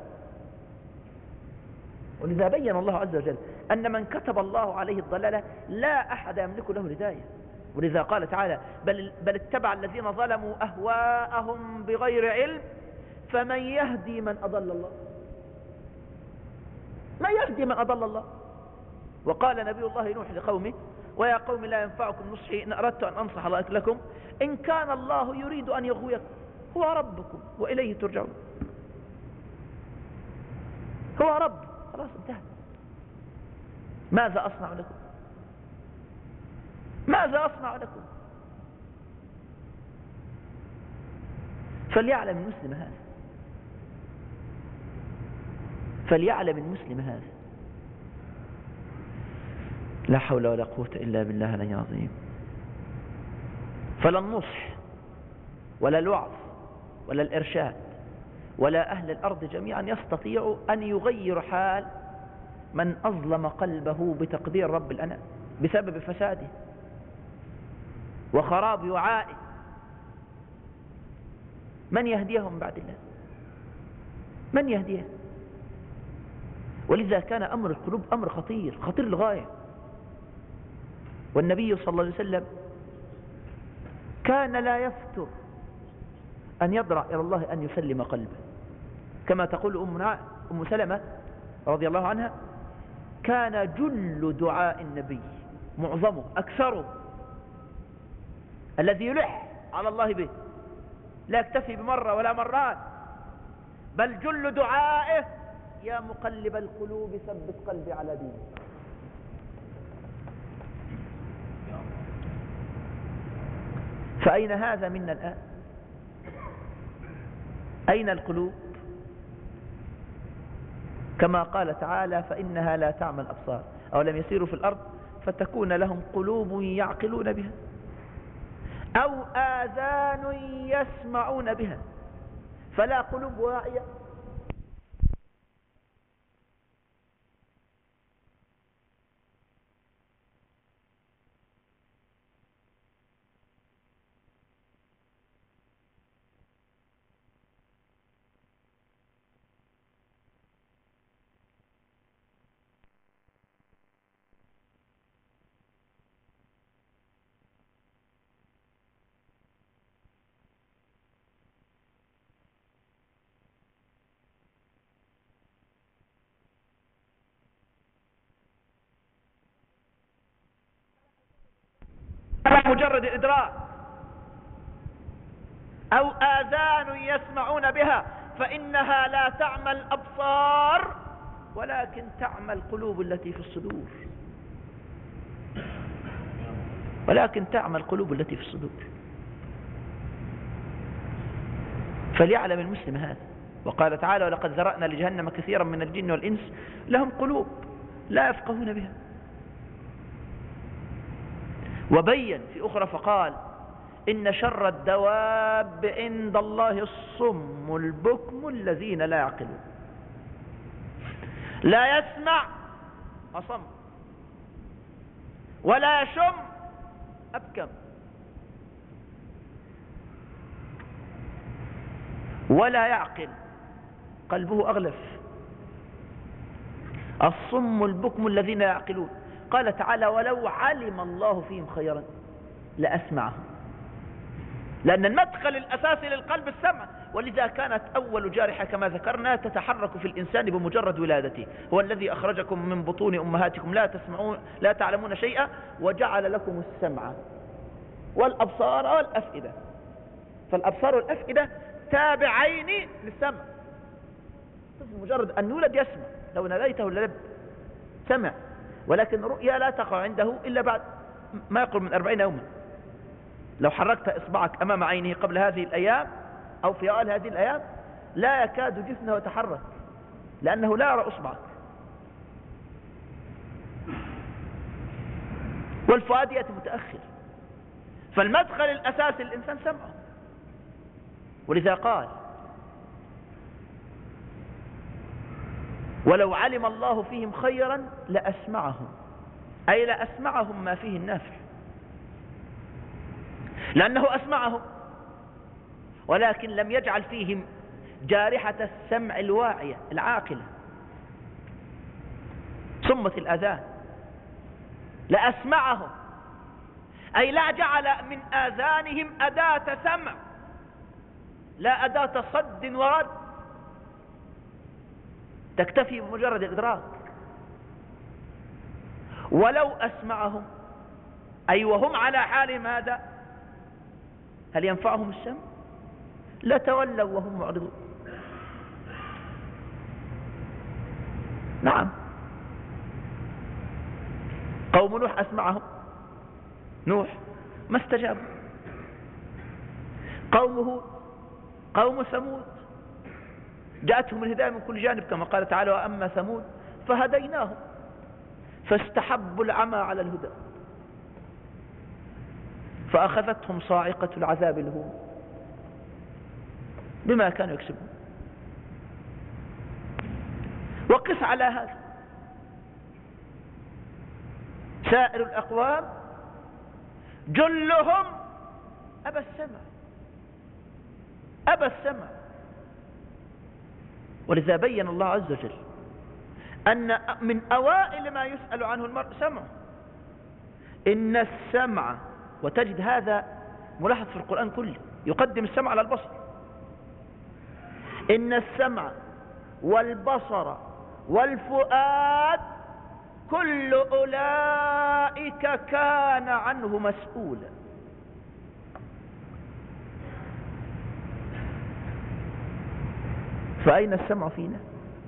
ولذا بين الله عز وجل أن من كتب الله عليه الضلالة لا أحد يملك له هداية. ولذا قال تعالى بل, بل اتبع الذين ظلموا أهواءهم بغير علم فمن يهدي من أضل الله. ما يهدي من أضل الله. وقال نبي الله نوح لقومه ويا قوم لا ينفعكم نصحي إن أردت أن أنصح لكم إن كان الله يريد أن يغويكم هو ربكم وإليه ترجعون. هو رب، خلاص انتهى. ماذا أصنع لكم؟ ماذا أصنع لكم؟ فليعلم المسلم هذا، فليعلم المسلم هذا. لا حول ولا قوة إلا بالله العلي العظيم. فلا النصح ولا الوعظ ولا الإرشاد ولا أهل الأرض جميعا يستطيع أن يغير حال من أظلم قلبه بتقدير رب الأنام بسبب فساده وخراب وعائه. من يهديهم بعد الله؟ من يهديه؟ ولذا كان أمر القلوب أمر خطير خطير للغاية. والنبي صلى الله عليه وسلم كان لا يفتر أن يضرع إلى الله أن يسلم قلبه، كما تقول أمنا أم سلمة رضي الله عنها كان جل دعاء النبي معظمه أكثره الذي يلح على الله به لا يكتفي بمرة ولا مرات، بل جل دعائه يا مقلب القلوب ثبت قلبي على دينك. فأين هذا منا الآن؟ أين القلوب؟ كما قال تعالى فإنها لا تعمى الأبصار أولم يسيروا في الأرض فتكون لهم قلوب يعقلون بها أو آذان يسمعون بها فلا قلوب واعية مجرد الإدراك، أو آذان يسمعون بها فإنها لا تعمى الأبصار ولكن تعمى القلوب التي في الصدور، ولكن تعمى القلوب التي في الصدور. فليعلم المسلم هذا. وقال تعالى ولقد ذرأنا لجهنم كثيرا من الجن والإنس لهم قلوب لا يفقهون بها. وبين في أخرى فقال إن شر الدواب عند الله الصم البكم الذين لا يعقلون. لا يسمع أصم ولا يشم أبكم ولا يعقل قلبه أغلف. الصم البكم الذين لا يعقلون. قال تعالى ولو علم الله فيهم خيرا لأسمعهم، لأن المدخل الأساسي للقلب السمع. ولذا كانت أول جارحة كما ذكرنا تتحرك في الإنسان بمجرد ولادته. هو الذي أخرجكم من بطون أمهاتكم لا تسمعون لا تعلمون شيئا وجعل لكم السمع والأبصار والأفئدة. فالأبصار والأفئدة تابعين للسمع. مجرد أن يولد يسمع، لو ناديته للب سمع، ولكن رؤيا لا تقع عنده إلا بعد ما يقرب من أربعين يوما. لو حركت إصبعك أمام عينه قبل هذه الأيام أو في أول هذه الأيام لا يكاد جفنه يتحرك لأنه لا يرى إصبعك. والفؤاد يأتي متأخر. فالمدخل الأساسي للإنسان سمعه. ولذا قال ولو علم الله فيهم خيرا لأسمعهم، أي لأسمعهم ما فيه النافع، لأنه أسمعهم ولكن لم يجعل فيهم جارحة السمع الواعية العاقلة صمت الأذان. لأسمعهم أي لا جعل من آذانهم أداة سمع، لا أداة صد ورد تكتفي بمجرد الإدراك. ولو أسمعهم أي وهم على حال ماذا؟ هل ينفعهم السمع؟ لا تولوا وهم معرضون. نعم، قوم نوح أسمعهم نوح ما استجابوا. قومه قوم ثمود جاءتهم الهداية من كل جانب كما قال تعالى وأما ثمود فهديناهم فاستحبوا العمى على الهدى فأخذتهم صاعقة العذاب الهون بما كانوا يكسبون. وقس على هذا سائر الأقوام جلهم أبى السمع أبى السمع. ولذا بين الله عز وجل أن من أوائل ما يسأل عنه المرء سمع. إن السمع، وتجد هذا ملاحظ في القرآن كله، يقدم السمع على البصر. إن السمع والبصر والفؤاد كل أولئك كان عنه مسؤولا. فأين السمع فينا؟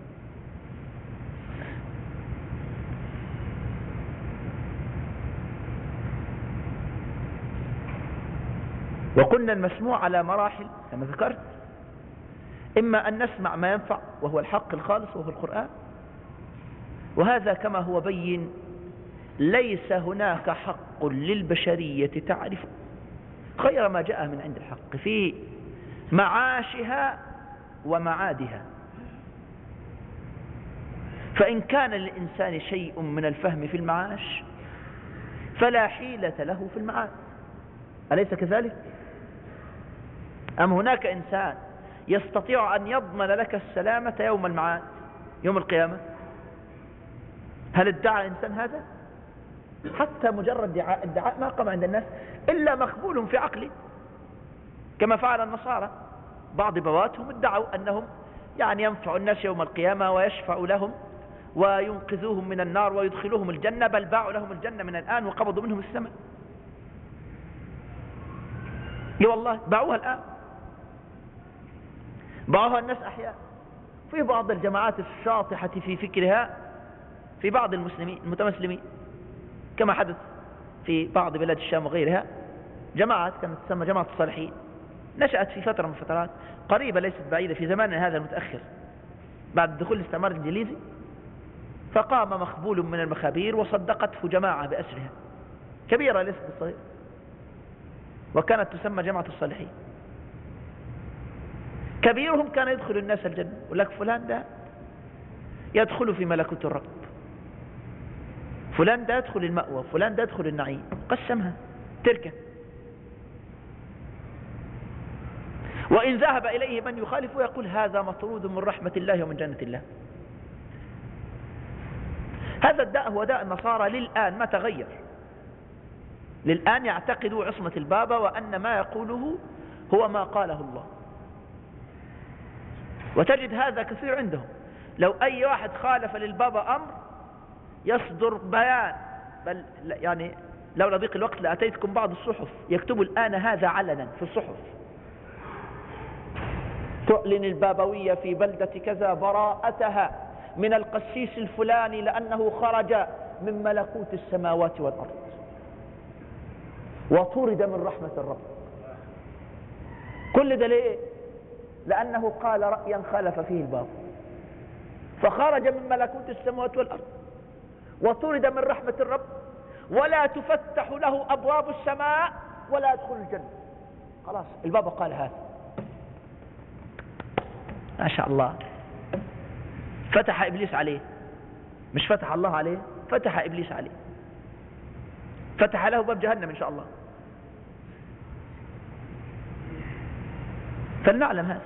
وقلنا المسموع على مراحل كما ذكرت، إما أن نسمع ما ينفع وهو الحق الخالص وهو القرآن، وهذا كما هو بين ليس هناك حق للبشرية تعرف غير ما جاء من عند الحق في معاشها ومعادها. فإن كان للإنسان شيء من الفهم في المعاش فلا حيلة له في المعاد، أليس كذلك؟ أم هناك إنسان يستطيع أن يضمن لك السلامة يوم المعاد يوم القيامة؟ هل ادعى إنسان هذا؟ حتى مجرد ادعاء ادعاء ما قام عند الناس إلا مقبول في عقله، كما فعل النصارى. بعض بواتهم ادعوا أنهم يعني ينفع الناس يوم القيامة ويشفع لهم وينقذوهم من النار ويدخلوهم الجنة، بل باعوا لهم الجنة من الآن وقبضوا منهم الثمن. اي والله باعوها الآن، باعوها الناس أحياء. في بعض الجماعات الشاطحة في فكرها في بعض المسلمين المتمسلمين كما حدث في بعض بلاد الشام وغيرها، جماعات كانت تسمى جماعة الصالحين، نشأت في فترة من الفترات قريبة ليست بعيدة في زماننا هذا المتأخر بعد دخول الاستعمار الإنجليزي، فقام مخبول من المخابير وصدقته جماعة بأسرها كبيرة ليست بالصغير، وكانت تسمى جماعة الصالحين. كبيرهم كان يدخل الناس الجنة، ولك فلان ده يدخل في ملكوت الرب، فلان ده يدخل المأوى، فلان ده يدخل النعيم، قسمها تركة. وإن ذهب إليه من يخالف يقول هذا مطرود من رحمة الله ومن جنة الله. هذا الداء هو داء النصارى للآن ما تغير، للآن يعتقدوا عصمة البابا وأن ما يقوله هو ما قاله الله، وتجد هذا كثير عندهم. لو أي واحد خالف للبابا أمر يصدر بيان، بل يعني لولا ضيق الوقت لأتيتكم بعض الصحف يكتبوا الآن هذا علنا في الصحف، تعلن البابوية في بلدة كذا براءتها من القسيس الفلاني لأنه خرج من ملكوت السماوات والأرض وطرد من رحمة الرب. كل ده ليه؟ لأنه قال رأيا خالف فيه الباب فخرج من ملكوت السماوات والأرض وطرد من رحمة الرب، ولا تفتح له أبواب السماء ولا يدخل الجنة. خلاص البابا قال هذا، ما شاء الله. فتح إبليس عليه، مش فتح الله عليه، فتح إبليس عليه، فتح له باب جهنم إن شاء الله. فلنعلم هذا.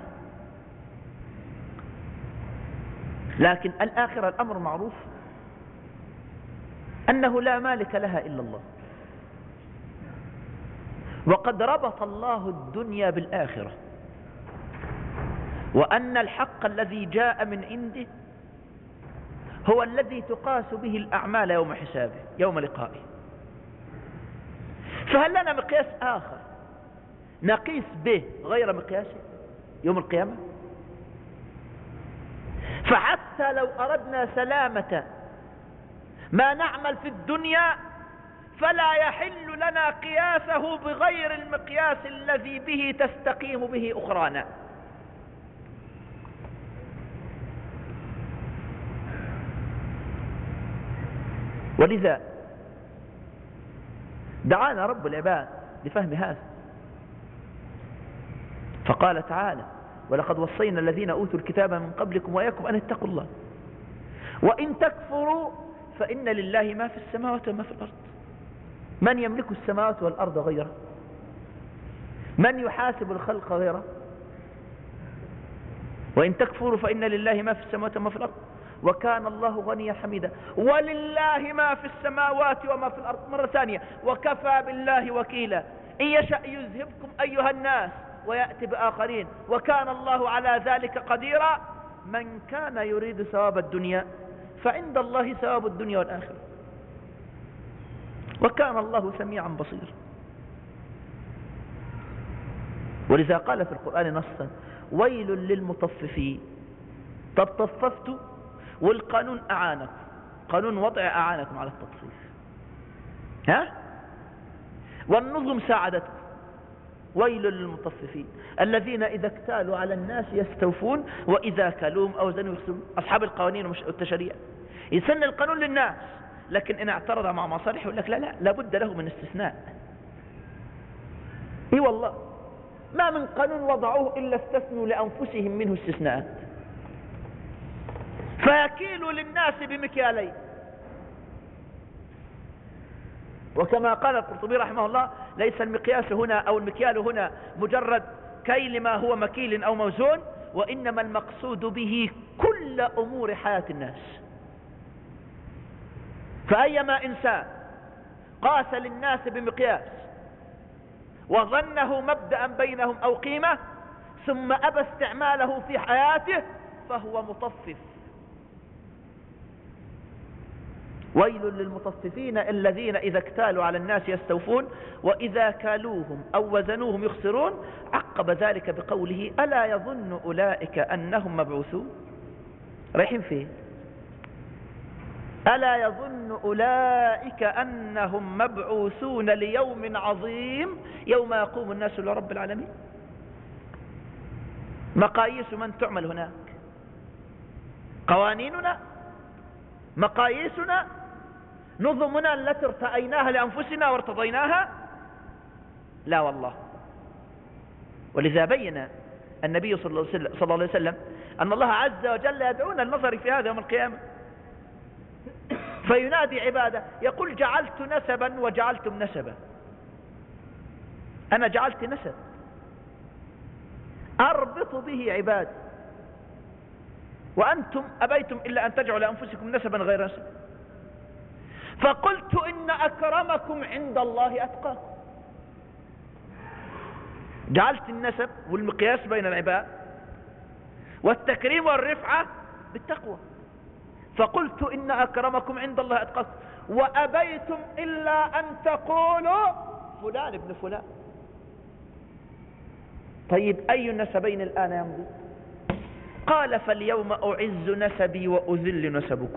لكن الآخرة الأمر معروف أنه لا مالك لها إلا الله، وقد ربط الله الدنيا بالآخرة، وأن الحق الذي جاء من عنده هو الذي تقاس به الأعمال يوم حسابه يوم لقائه. فهل لنا مقياس آخر نقيس به غير مقياسه يوم القيامة؟ فحتى لو أردنا سلامة ما نعمل في الدنيا فلا يحل لنا قياسه بغير المقياس الذي به تستقيم به أخرانا. ولذا دعانا رب العباد لفهم هذا، فقال تعالى: ولقد وصينا الذين أوتوا الكتاب من قبلكم وإياكم أن اتقوا الله وإن تكفروا فإن لله ما في السماوات وما في الأرض. من يملك السماوات والأرض غيره؟ من يحاسب الخلق غيره؟ وإن تكفروا فإن لله ما في السماوات وما في الأرض وكان الله غنيا حميدا. ولله ما في السماوات وما في الأرض. مرة ثانية: وكفى بالله وكيلا إن يشأ يذهبكم أيها الناس ويأتي بآخرين وكان الله على ذلك قديرا. من كان يريد ثواب الدنيا فعند الله ثواب الدنيا والآخرة وكان الله سميعا بصيرا. ولذا قال في القرآن نصا: ويل للمطففين. طب طففتوا والقانون أعانكم، قانون وضع أعانكم على التطفيف، ها؟ والنظم ساعدتكم. ويل للمطففين الذين إذا اكتالوا على الناس يستوفون وإذا كلوهم أو زنوا يخسرون. أصحاب القوانين والتشريع يسن القانون للناس، لكن إن اعترض مع مصالح يقول لك لا لا لابد له من استثناء. اي والله ما من قانون وضعوه إلا استثنوا لأنفسهم منه استثناءات، فيكيلوا للناس بمكيالين. وكما قال القرطبي رحمه الله: ليس المقياس هنا أو المكيال هنا مجرد كيل ما هو مكيل أو موزون، وإنما المقصود به كل أمور حياة الناس. فأيما إنسان قاس للناس بمقياس وظنه مبدأ بينهم أو قيمة ثم أبى استعماله في حياته فهو مطفف. ويل للمطففين الذين إذا اكتالوا على الناس يستوفون وإذا كالوهم أو وزنوهم يخسرون. عقب ذلك بقوله: ألا يظن أولئك أنهم مبعوثون. رايحين فين؟ ألا يظن أولئك أنهم مبعوثون ليوم عظيم يوم يقوم الناس لرب العالمين. مقاييس من تعمل هناك؟ قوانيننا، مقاييسنا، نظمنا التي ارتأيناها لأنفسنا وارتضيناها؟ لا والله. ولذا بين النبي صلى الله عليه وسلم أن الله عز وجل يدعونا النظر في هذا يوم القيامة، فينادي عباده يقول: جعلت نسبا وجعلتم نسبا. أنا جعلت نسب أربط به عبادي، وأنتم أبيتم إلا أن تجعلوا أنفسكم نسبا غير نسب. فقلت: إن أكرمكم عند الله أتقاكم. جعلت النسب والمقياس بين العباد والتكريم والرفعة بالتقوى، فقلت: إن أكرمكم عند الله أتقاكم، وأبيتم إلا أن تقولوا فلان ابن فلان. طيب أي النسبين الآن يمضي؟ قال: فاليوم أعز نسبي وأذل نسبكم.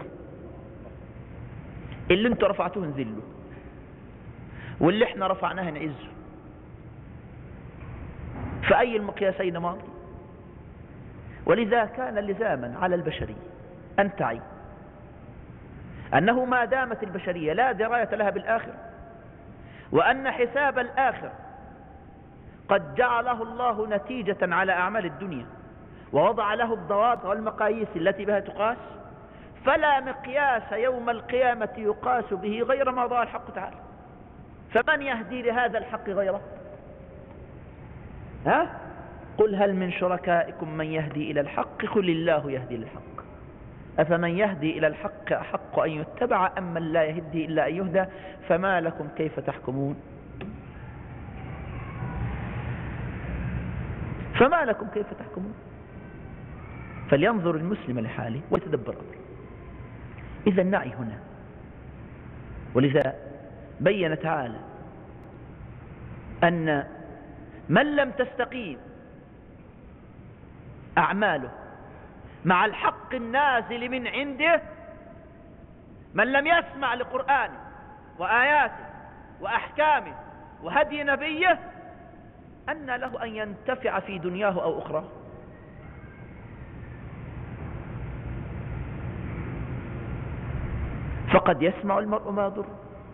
اللي انتوا رفعتوه نذله، واللي احنا رفعناه نعزه. فأي المقياسين ماضي؟ ولذا كان لزاما على البشرية أن تعي أنه ما دامت البشرية لا دراية لها بالآخرة، وأن حساب الآخرة قد جعله الله نتيجة على أعمال الدنيا ووضع له الضوابط والمقاييس التي بها تقاس، فلا مقياس يوم القيامة يقاس به غير ما وضع الحق تعالى. فمن يهدي لهذا الحق غيره؟ ها؟ قل هل من شركائكم من يهدي إلى الحق؟ قل الله يهدي للحق. أفمن يهدي إلى الحق أحق أن يتبع أم من لا يهدي إلا أن يهدى؟ فما لكم كيف تحكمون؟ فما لكم كيف تحكمون؟ فلينظر المسلم لحاله ويتدبر أمره. إذا النعي هنا. ولذا بين تعالى أن من لم تستقيم أعماله مع الحق النازل من عنده، من لم يسمع لقرآنه وآياته وأحكامه وهدي نبيه، أن له أن ينتفع في دنياه أو أخرى. فقد يسمع المرء ما يضر،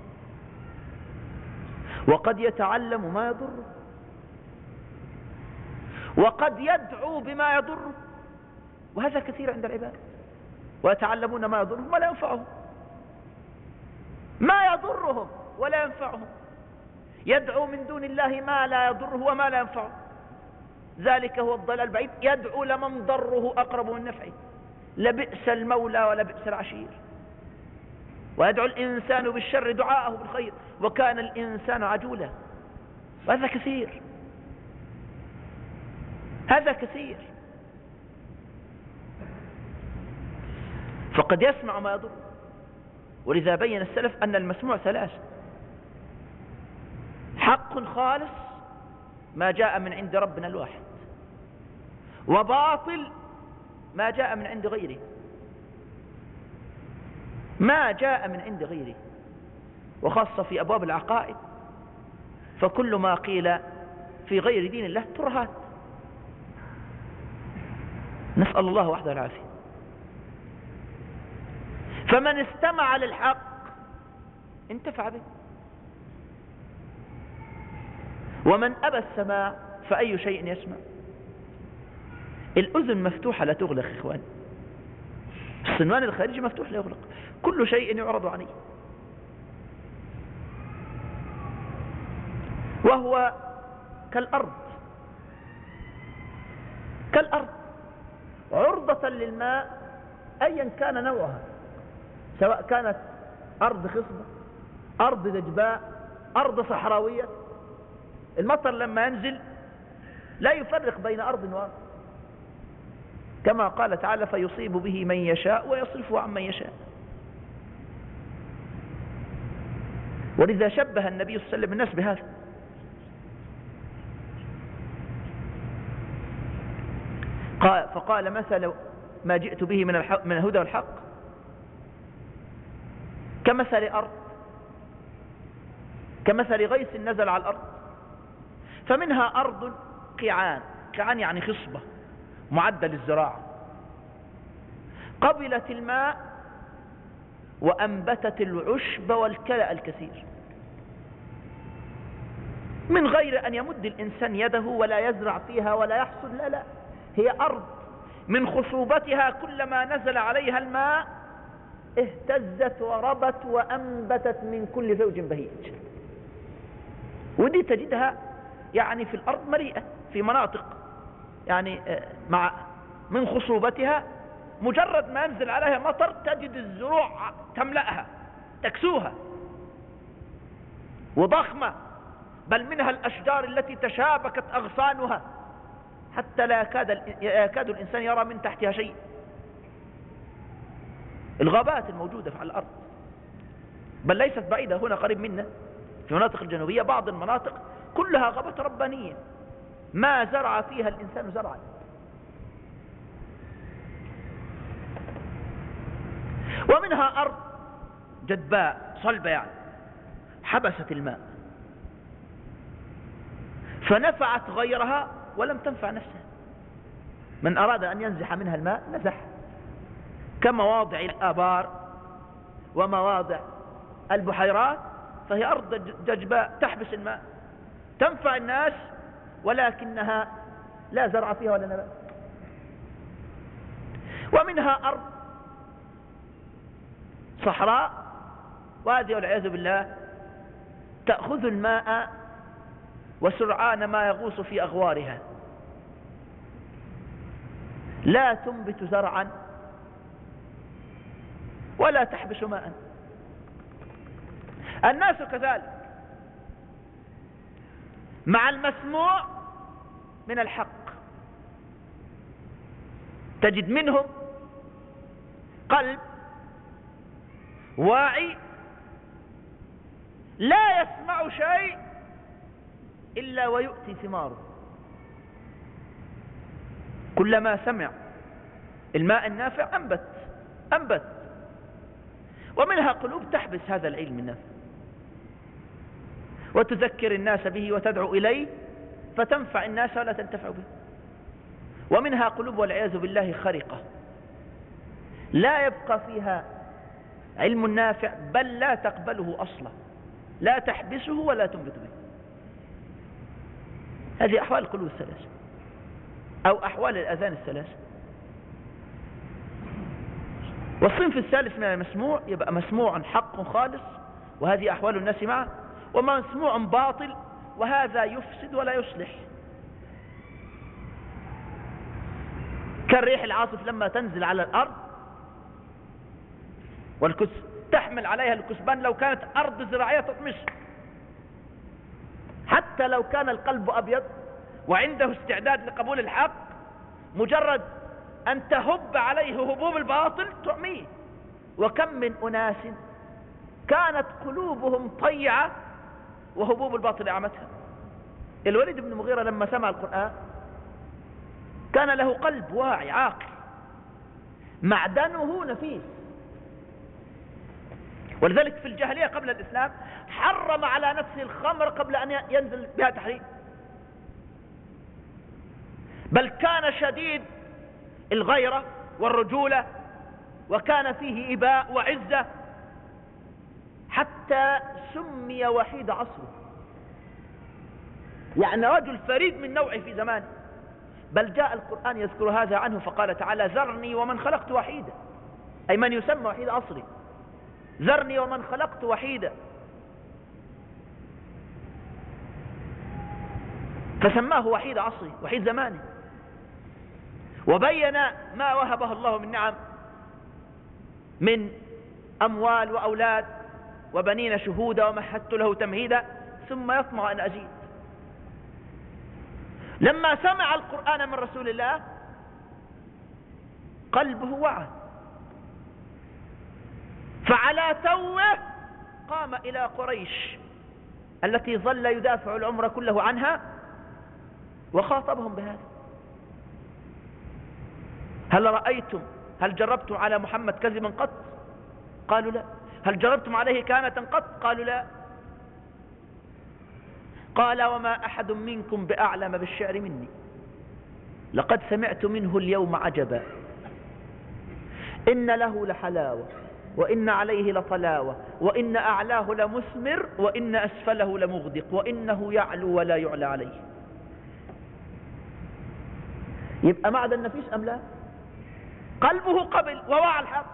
وقد يتعلم ما يضر، وقد يدعو بما يضر، وهذا كثير عند العباد. ويتعلمون ما يضرهم ولا ينفعهم، ما يضرهم ولا ينفعهم، يدعو من دون الله ما لا يضره وما لا ينفعه. ذلك هو الضلال البعيد، يدعو لمن ضره أقرب من نفعه، لبئس المولى ولبئس العشير. ويدعو الإنسان بالشر دعاءه بالخير، وكان الإنسان عجولا. وهذا كثير، هذا كثير. فقد يسمع ما يضر. ولذا بين السلف أن المسموع ثلاث: حق خالص ما جاء من عند ربنا الواحد، وباطل ما جاء من عند غيره، ما جاء من عند غيره. وخاصة في أبواب العقائد، فكل ما قيل في غير دين الله ترهات، نسأل الله وحده العافية. فمن استمع للحق انتفع به، ومن أبى السماع فأي شيء يسمع. الأذن مفتوحة لا تغلق إخواني، الصنوان الخارجي مفتوح لا يغلق، كل شيء يعرض عليه. وهو كالأرض، كالأرض عرضة للماء أيا كان نوعها، سواء كانت أرض خصبة، أرض دجباء، أرض صحراوية. المطر لما ينزل لا يفرق بين أرض وأرض، كما قال تعالى: فيصيب به من يشاء ويصرفه عن من يشاء. ولذا شبه النبي صلى الله عليه وسلم الناس بهذا. قال فقال: مثل ما جئت به من الحق من الهدى والحق كمثل أرض، كمثل غيث نزل على الأرض، فمنها أرض قيعان، قيعان يعني خصبة معدة للزراعة، قبلت الماء وأنبتت العشب والكلأ الكثير، من غير أن يمد الإنسان يده ولا يزرع فيها ولا يحصد، لا لا، هي أرض من خصوبتها كلما نزل عليها الماء اهتزت وربت وأنبتت من كل زوج بهيج. ودي تجدها يعني في الأرض مليئة في مناطق، يعني مع من خصوبتها مجرد ما ينزل عليها مطر تجد الزروع تملأها تكسوها، وضخمة، بل منها الأشجار التي تشابكت أغصانها حتى لا يكاد, يكاد الإنسان يرى من تحتها شيء. الغابات الموجودة على الأرض، بل ليست بعيدة، هنا قريب منا في المناطق الجنوبية بعض المناطق كلها غابات ربانية ما زرع فيها الإنسان زرعا. ومنها أرض جدباء صلبة، يعني حبست الماء فنفعت غيرها ولم تنفع نفسها. من أراد أن ينزح منها الماء نزح، كمواضع الآبار ومواضع البحيرات، فهي أرض جدباء تحبس الماء تنفع الناس، ولكنها لا زرع فيها ولا نبات. ومنها أرض صحراء، وهذه والعياذ بالله تأخذ الماء وسرعان ما يغوص في أغوارها، لا تنبت زرعا ولا تحبس ماء. الناس كذلك مع المسموع من الحق تجد منهم قلب واعي لا يسمع شيء إلا ويؤتي ثماره، كلما سمع الماء النافع أنبت أنبت. ومنها قلوب تحبس هذا العلم النافع وتذكر الناس به وتدعو إليه فتنفع الناس ولا تنتفع به. ومنها قلوب والعياذ بالله خرقة لا يبقى فيها علم نافع، بل لا تقبله أصلا، لا تحبسه ولا تنبت به. هذه أحوال القلوب الثلاثة أو أحوال الأذان الثلاثة. والصنف الثالث من المسموع يبقى مسموع حق خالص، وهذه أحوال الناس معه، ومسموع باطل، وهذا يفسد ولا يصلح. كالريح العاصف لما تنزل على الأرض والكس تحمل عليها الكسبان، لو كانت أرض زراعية تطمس، حتى لو كان القلب أبيض وعنده استعداد لقبول الحق، مجرد أن تهب عليه هبوب الباطل تعميه. وكم من أناس كانت قلوبهم طيعة وهبوب الباطل أعمتها. الوليد بن المغيرة لما سمع القرآن كان له قلب واعي عاقل معدنه نفيس، ولذلك في الجاهلية قبل الإسلام حرم على نفسه الخمر قبل أن ينزل بها تحريم، بل كان شديد الغيرة والرجولة، وكان فيه إباء وعزة، حتى سمي وحيد عصره، يعني رجل فريد من نوعه في زمانه. بل جاء القرآن يذكر هذا عنه فقال تعالى: ذرني ومن خلقت وحيدا، أي من يسمى وحيد عصره، ذرني ومن خلقت وحيدا. فسماه وحيد عصره، وحيد زمانه، وبين ما وهبه الله من نعم من أموال وأولاد وبنين شهودا ومهدت له تمهيدا، ثم يطمع أن أزيد. لما سمع القرآن من رسول الله قلبه وعى، فعلى توه قام إلى قريش التي ظل يدافع العمر كله عنها وخاطبهم بهذا: هل رأيتم هل جربتم على محمد كذبا قط؟ قالوا لا. هل جربتم عليه كهانة قط؟ قالوا لا. قال: وما أحد منكم بأعلم بالشعر مني، لقد سمعت منه اليوم عجبا، إن له لحلاوة وإن عليه لطلاوة وإن أعلاه لمثمر وإن أسفله لمغدق وإنه يعلو ولا يعلى عليه. يبقى معدن نفيس أم لا؟ قلبه قبل ووعى الحق،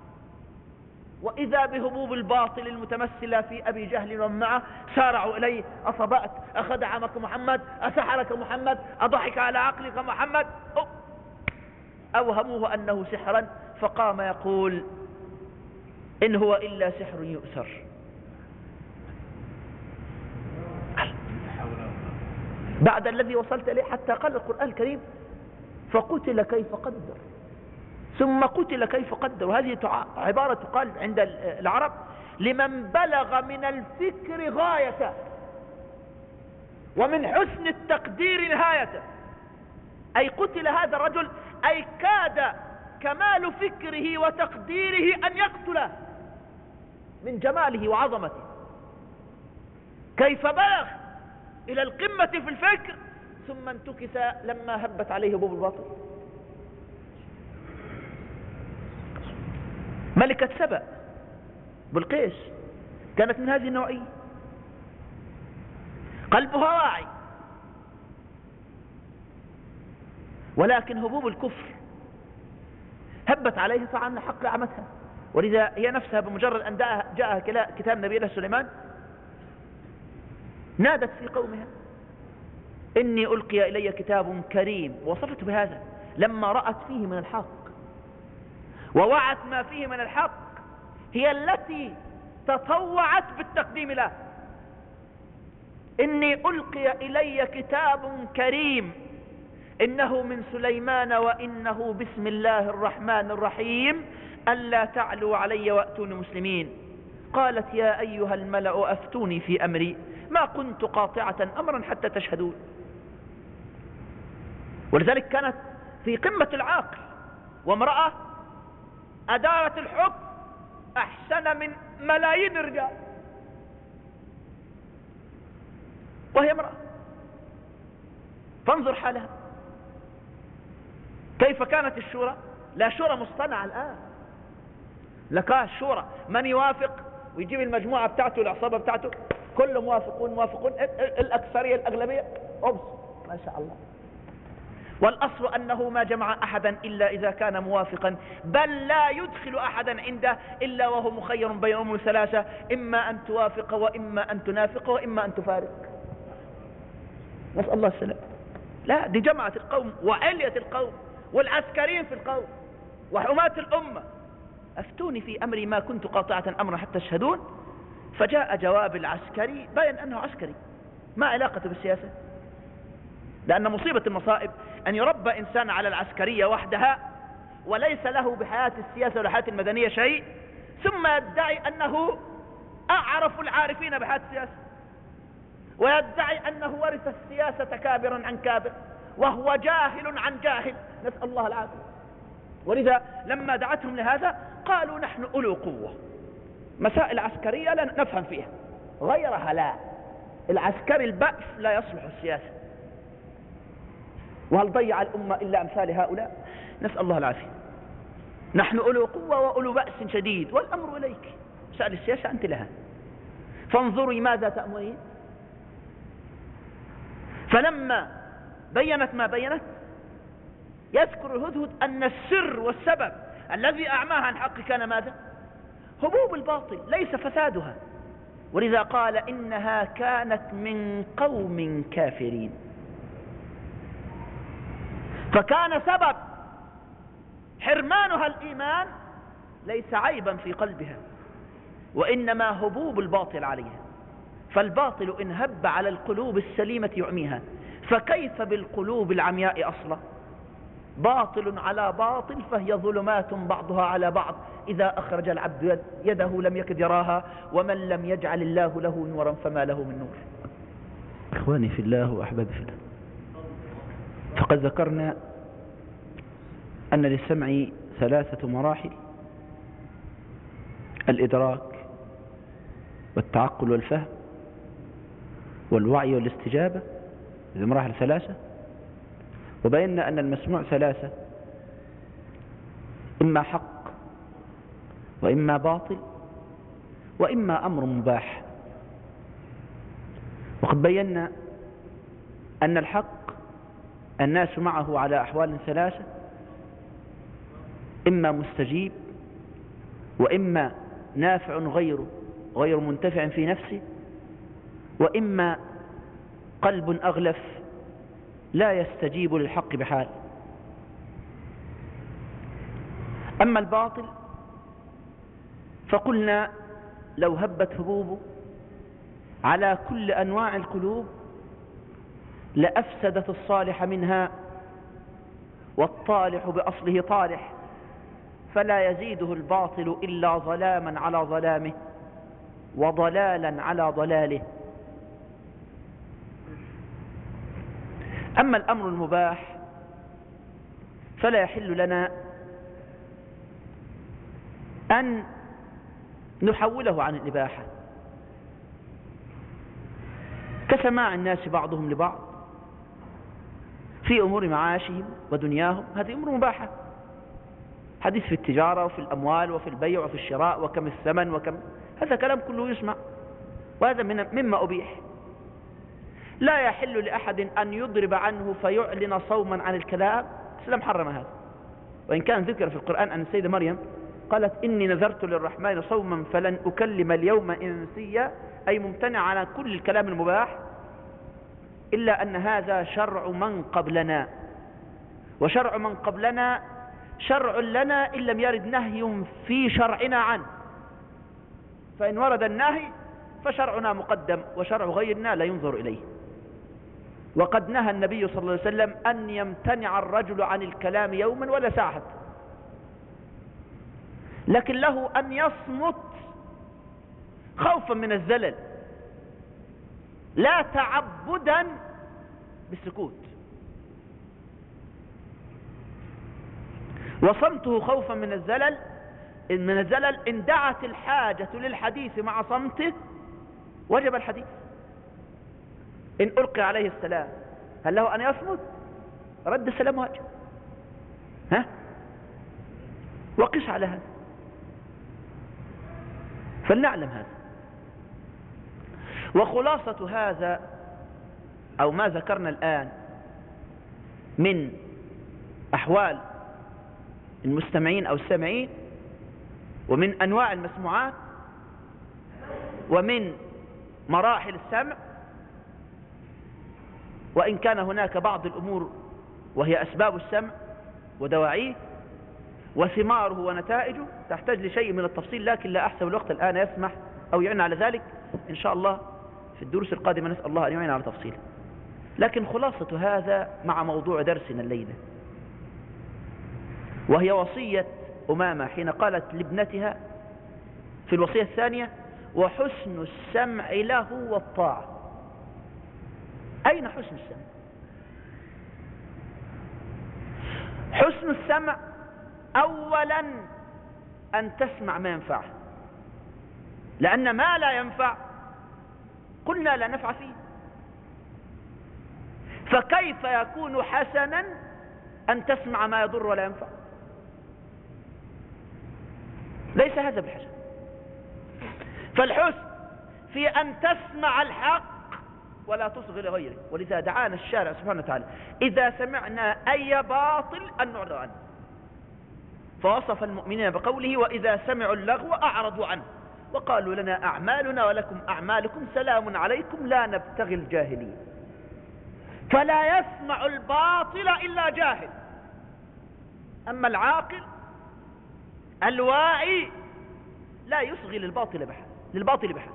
وإذا بهبوب الباطل المتمثلة في أبي جهل ومن معه سارعوا إليه: أصبأت، أخدعمك محمد، أسحرك محمد، أضحك على عقلك محمد، أوهموه أنه سحرا، فقام يقول: إن هو إلا سحر يؤثر. بعد الذي وصلت إليه، حتى قال القرآن الكريم: فقتل كيف قدر، ثم قتل كيف قدر. وهذه عبارة تقال عند العرب لمن بلغ من الفكر غايته ومن حسن التقدير نهايته، أي قتل هذا الرجل، أي كاد كمال فكره وتقديره أن يقتله من جماله وعظمته. كيف بلغ إلى القمة في الفكر ثم انتكس لما هبت عليه هبوب الباطل. ملكة سبأ بلقيس كانت من هذه النوعية، قلبها واعي، ولكن هبوب الكفر هبت عليه فعن حق عمتها. ولذا هي نفسها بمجرد أن جاءها كتاب نبي الله سليمان نادت في قومها: إني ألقي إلي كتاب كريم، وصفت بهذا لما رأت فيه من الحق ووعت ما فيه من الحق، هي التي تطوعت بالتقديم له. إني ألقي إلي كتاب كريم، إنه من سليمان وإنه بسم الله الرحمن الرحيم ألا تعلوا علي وأتوني مسلمين. قالت يا أيها الملأ أفتوني في أمري ما كنت قاطعة أمرا حتى تشهدون. ولذلك كانت في قمة العقل، وامرأة أدارت الحكم أحسن من ملايين الرجال، وهي امرأة. فانظر حالها كيف كانت الشورى. لا شورى مصطنعة الآن، لقاها الشورى من يوافق ويجيب المجموعة بتاعته العصابة بتاعته كله موافقون موافقون، الأكثرية الأغلبية أبس ما شاء الله. والأصل أنه ما جمع أحدا إلا إذا كان موافقا، بل لا يدخل أحدا عنده إلا وهو مخير بين أمور ثلاثة: إما أن توافق وإما أن تنافق وإما أن تفارق. نسأل الله السلام. لا، دي جمعت القوم وعلية القوم والعسكريين في القوم وحماة الأمة. أفتوني في أمري ما كنت قاطعة أمرا حتى تشهدون. فجاء جواب العسكري بين أنه عسكري، ما علاقته بالسياسة، لأن مصيبة المصائب أن يربى إنسان على العسكرية وحدها وليس له بحياة السياسة ولا حياة المدنية شيء، ثم يدعي أنه أعرف العارفين بحياة السياسة، ويدعي أنه ورث السياسة كابرا عن كابر وهو جاهل عن جاهل، نسأل الله العافية. ولذا لما دعتهم لهذا قالوا نحن أولو قوة، مسائل عسكرية لا نفهم فيها، غيرها لا، العسكري البأس لا يصلح السياسة. وهل ضيع الأمة إلا أمثال هؤلاء؟ نسأل الله العافية. نحن أولو قوة وأولو بأس شديد والأمر إليك، مسائل السياسة أنت لها، فانظري ماذا تأمرين. فلما بينت ما بينت يذكر الهدهد أن السر والسبب الذي أعماها عن حق كان ماذا؟ هبوب الباطل ليس فسادها. ولذا قال إنها كانت من قوم كافرين. فكان سبب حرمانها الإيمان ليس عيبا في قلبها، وإنما هبوب الباطل عليها. فالباطل إن هب على القلوب السليمة يعميها، فكيف بالقلوب العمياء أصلا؟ باطل على باطل فهي ظلمات بعضها على بعض، إذا أخرج العبد يده لم يكد يراها، ومن لم يجعل الله له نورا فما له من نور. إخواني في الله وأحبابي في الله، فقد ذكرنا أن للسمع ثلاثة مراحل: الإدراك والتعقل والفهم والوعي والاستجابة، هذه مراحل ثلاثة. وبينا أن المسموع ثلاثة: إما حق وإما باطل وإما أمر مباح. وقد بينا أن الحق الناس معه على أحوال ثلاثة: إما مستجيب، وإما نافع غير غير منتفع في نفسه، وإما قلب أغلف لا يستجيب للحق بحال. أما الباطل فقلنا لو هبت هبوبه على كل أنواع القلوب لأفسدت الصالح منها، والطالح بأصله طالح، فلا يزيده الباطل إلا ظلاما على ظلامه وضلالا على ضلاله. أما الأمر المباح فلا يحل لنا أن نحوله عن الإباحة، كسماع الناس بعضهم لبعض في أمور معاشهم ودنياهم، هذه أمور مباحة. حديث في التجارة وفي الأموال وفي البيع وفي الشراء وكم الثمن وكم، هذا كلام كله يسمع، وهذا مما أبيح. لا يحل لأحد أن يضرب عنه فيعلن صوما عن الكلام، الإسلام حرم هذا. وإن كان ذكر في القرآن أن السيدة مريم قالت إني نذرت للرحمن صوما فلن أكلم اليوم إنسيا، أي ممتنع على كل الكلام المباح، إلا أن هذا شرع من قبلنا، وشرع من قبلنا شرع لنا إن لم يرد نهي في شرعنا عنه، فإن ورد النهي فشرعنا مقدم وشرع غيرنا لا ينظر إليه. وقد نهى النبي صلى الله عليه وسلم أن يمتنع الرجل عن الكلام يوما ولا ساعة، لكن له أن يصمت خوفا من الزلل لا تعبدا بالسكوت. وصمته خوفا من الزلل من الزلل إن دعت الحاجة للحديث مع صمته وجب الحديث. إن ألقي عليه السلام هل له أن يصمت؟ رد السلام واجب. ها؟ وقس على هذا، فلنعلم هذا. وخلاصة هذا أو ما ذكرنا الآن من أحوال المستمعين أو السامعين، ومن أنواع المسموعات، ومن مراحل السمع، وإن كان هناك بعض الأمور وهي أسباب السمع ودواعيه وثماره ونتائجه تحتاج لشيء من التفصيل، لكن لا أحسب الوقت الآن يسمح أو يعين على ذلك. إن شاء الله في الدروس القادمة نسأل الله أن يعين على تفصيله. لكن خلاصة هذا مع موضوع درسنا الليلة، وهي وصية أمامة حين قالت لابنتها في الوصية الثانية: وحسن السمع له والطاعة. أين حسن السمع؟ حسن السمع أولا أن تسمع ما ينفع، لأن ما لا ينفع قلنا لا نفع فيه، فكيف يكون حسنا أن تسمع ما يضر ولا ينفع؟ ليس هذا بحسن. فالحسن في أن تسمع الحق ولا تصغي لغيره، ولذا دعانا الشارع سبحانه وتعالى إذا سمعنا أي باطل أن نعرض عنه، فوصف المؤمنين بقوله: وإذا سمعوا اللغو أعرضوا عنه وقالوا لنا أعمالنا ولكم أعمالكم سلام عليكم لا نبتغي الجاهلين. فلا يسمع الباطل إلا جاهل، أما العاقل الواعي لا يصغي للباطل بحال للباطل بحال.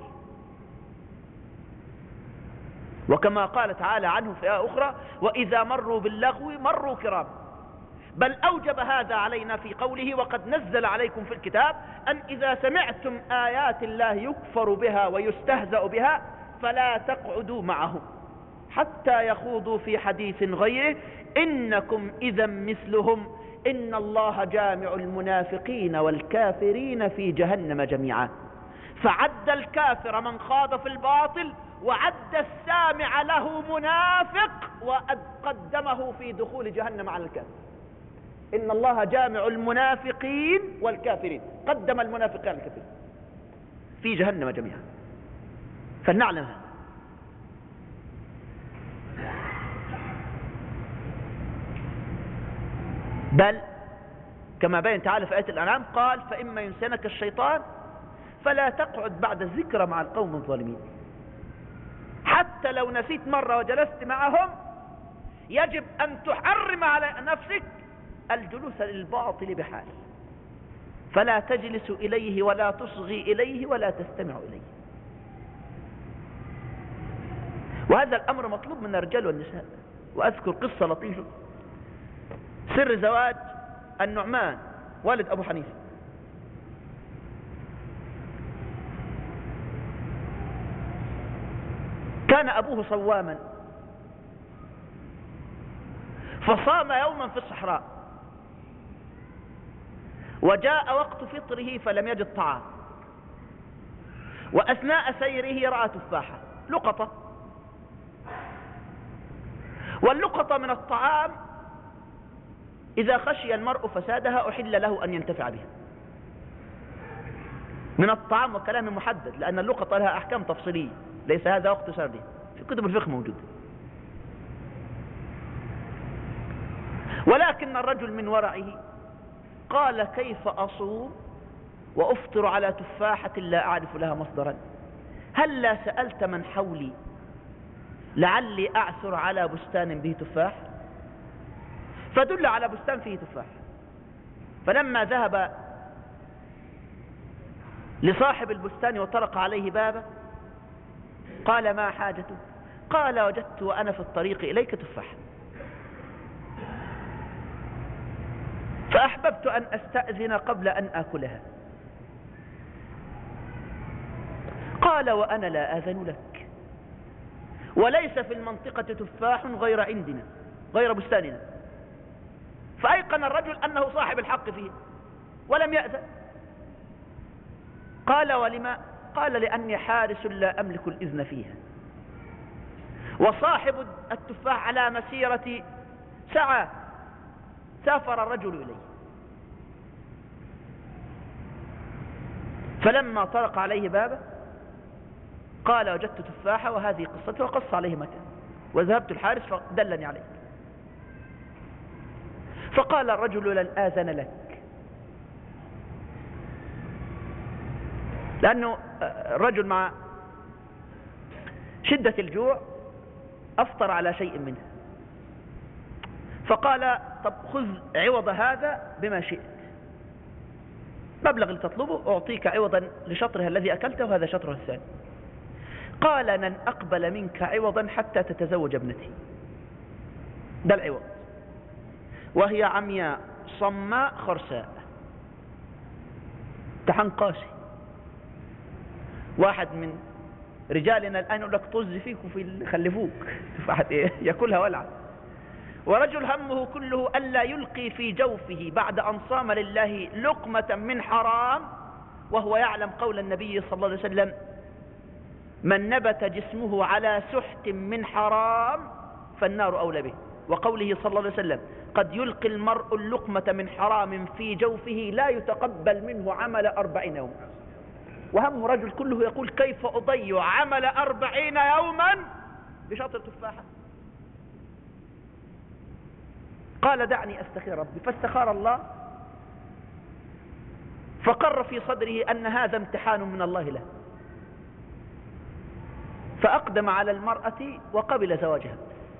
وكما قال تعالى عنه في آية أخرى: وإذا مروا باللغو مروا كرام. بل أوجب هذا علينا في قوله: وقد نزل عليكم في الكتاب أن إذا سمعتم آيات الله يكفر بها ويستهزأ بها فلا تقعدوا معهم حتى يخوضوا في حديث غيره إنكم إذا مثلهم إن الله جامع المنافقين والكافرين في جهنم جميعا. فعد الكافر من خاض في الباطل، وعد السامع له منافق، وقدمه في دخول جهنم على الكافر. إن الله جامع المنافقين والكافرين، قدم المنافقين على الكافرين في جهنم جميعا. فلنعلم هذا. بل كما بين تعالى في آية الأنعام قال: فإما ينسينك الشيطان فلا تقعد بعد الذكرى مع القوم الظالمين. حتى لو نسيت مرة وجلست معهم يجب أن تحرم على نفسك الجلوس للباطل بحال، فلا تجلس إليه ولا تصغي إليه ولا تستمع إليه. وهذا الأمر مطلوب من الرجال والنساء. وأذكر قصة لطيفة: سر زواج النعمان والد أبو حنيفة. كان أبوه صواما، فصام يوما في الصحراء، وجاء وقت فطره فلم يجد طعام، وأثناء سيره رأى تفاحة لقطة، واللقطة من الطعام إذا خشي المرء فسادها أحل له أن ينتفع بها. من الطعام وكلام محدد، لأن اللقطة لها أحكام تفصيلية ليس هذا وقت سرده، في كتب الفقه موجود. ولكن الرجل من ورعه قال: كيف أصوم وأفطر على تفاحة لا أعرف لها مصدرا؟ هل لا سألت من حولي لعلي أعثر على بستان به تفاح؟ فدل على بستان فيه تفاح. فلما ذهب لصاحب البستان وطرق عليه بابه قال: ما حاجته؟ قال وجدت وأنا في الطريق إليك تفاحة فأحببت أن أستأذن قبل أن آكلها. قال وأنا لا آذن لك، وليس في المنطقة تفاح غير عندنا غير بستاننا. فأيقن الرجل أنه صاحب الحق فيه ولم يأذن. قال ولما؟ قال لأني حارس لا أملك الإذن فيها، وصاحب التفاح على مسيرة ساعة سافر الرجل إليه. فلما طرق عليه بابه قال وجدت تفاحة وهذه قصته، وقص عليه مكان، وذهبت الحارس فدلني عليه. فقال الرجل لن آذن لك، لأنه الرجل مع شدة الجوع أفطر على شيء منه. فقال طب خذ عوض هذا بما شئت، مبلغ اللي تطلبه أعطيك عوضا لشطرها الذي أكلته وهذا شطره الثاني. قال لن أقبل منك عوضا حتى تتزوج ابنتي، ده العوض، وهي عمياء صماء خرساء. امتحان قاسي. واحد من رجالنا الآن يقول لك طز فيك وفي اللي خلفوك تفاحة ايه يأكلها ولعا. ورجل همه كله ألا يلقي في جوفه بعد أن صام لله لقمة من حرام، وهو يعلم قول النبي صلى الله عليه وسلم من نبت جسمه على سحت من حرام فالنار أولى به، وقوله صلى الله عليه وسلم قد يلقي المرء اللقمة من حرام في جوفه لا يتقبل منه عمل أربعين يوما. وهم رجل كله يقول كيف أضيع عمل أربعين يوما بشطر تفاحة. قال دعني أستخير ربي، فاستخار الله فقر في صدره أن هذا امتحان من الله له، فأقدم على المرأة وقبل زواجها.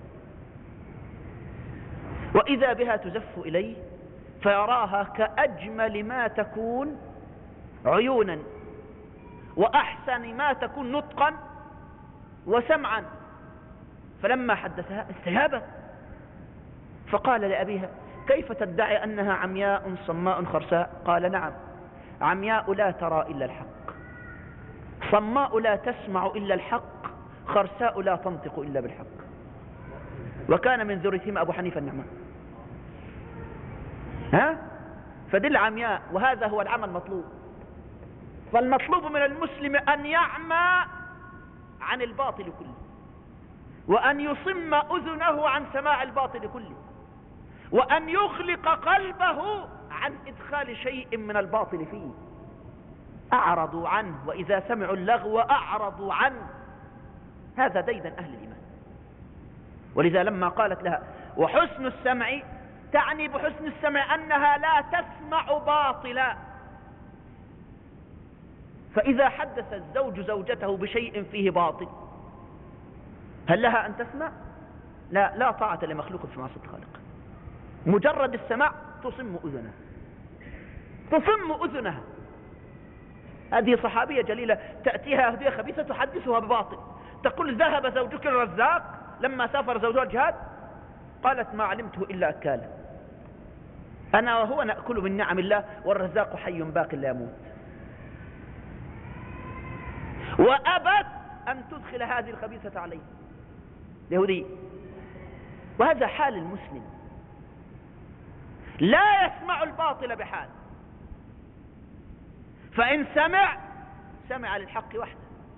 وإذا بها تزف إليه فيراها كأجمل ما تكون عيونا، وأحسن ما تكون نطقا وسمعا. فلما حدثها استجابت، فقال لأبيها كيف تدعي أنها عمياء صماء خرساء؟ قال نعم، عمياء لا ترى إلا الحق، صماء لا تسمع إلا الحق، خرساء لا تنطق إلا بالحق. وكان من ذريتهما أبو حنيفة النعمان. ها؟ فدي العمياء، وهذا هو العمى المطلوب. فالمطلوب من المسلم أن يعمى عن الباطل كله، وأن يصم أذنه عن سماع الباطل كله، وأن يغلق قلبه عن إدخال شيء من الباطل فيه. أعرضوا عنه، وإذا سمعوا اللغو أعرضوا عنه. هذا ديدن أهل الإيمان. ولذا لما قالت لها وحسن السمع، تعني بحسن السمع أنها لا تسمع باطلا. فإذا حدث الزوج زوجته بشيء فيه باطل هل لها أن تسمع؟ لا، لا طاعة لمخلوق في معصية الخالق. مجرد السماع تصم أذنها، تصم أذنها. هذه صحابية جليلة تأتيها هدية خبيثة تحدثها بباطل، تقول ذهب زوجك الرزاق لما سافر زوجها الجهاد؟ قالت ما علمته إلا أكالا، أنا وهو نأكل من نعم الله والرزاق حي باق لا يموت. وأبت أن تدخل هذه الخبيثة عليه اليهودي. وهذا حال المسلم، لا يسمع الباطل بحال، فإن سمع سمع للحق وحده،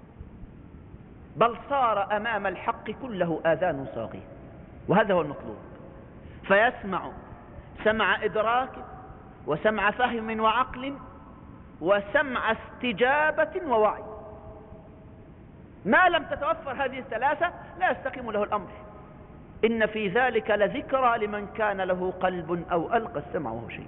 بل صار أمام الحق كله آذان صاغية. وهذا هو المطلوب. فيسمع سمع إدراك، وسمع فهم وعقل، وسمع استجابة ووعي. ما لم تتوفر هذه الثلاثة لا يستقيم له الأمر. إن في ذلك لذكرى لمن كان له قلب أو ألقى السمع وهو شهيد.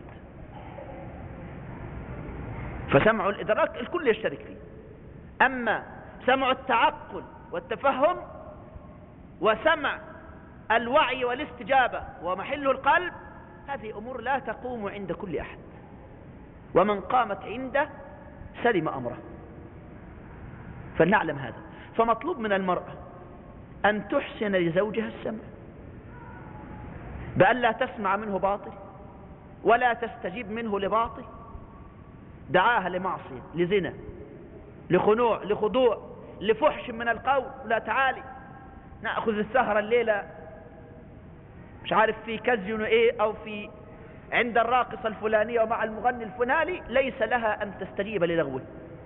فسمع الإدراك الكل يشترك فيه، أما سمع التعقل والتفهم وسمع الوعي والاستجابة ومحل القلب، هذه أمور لا تقوم عند كل أحد، ومن قامت عنده سلم أمره. فلنعلم هذا. فمطلوب من المرأة أن تحسن لزوجها السمع، بأن لا تسمع منه باطل ولا تستجيب منه لباطل. دعاها لمعصية، لزنا، لخنوع، لخضوع، لفحش من القول، لا تعالي نأخذ السهرة الليلة مش عارف في كازينو ايه او في عند الراقصة الفلانية ومع المغني الفلاني، ليس لها ان تستجيب للغوه.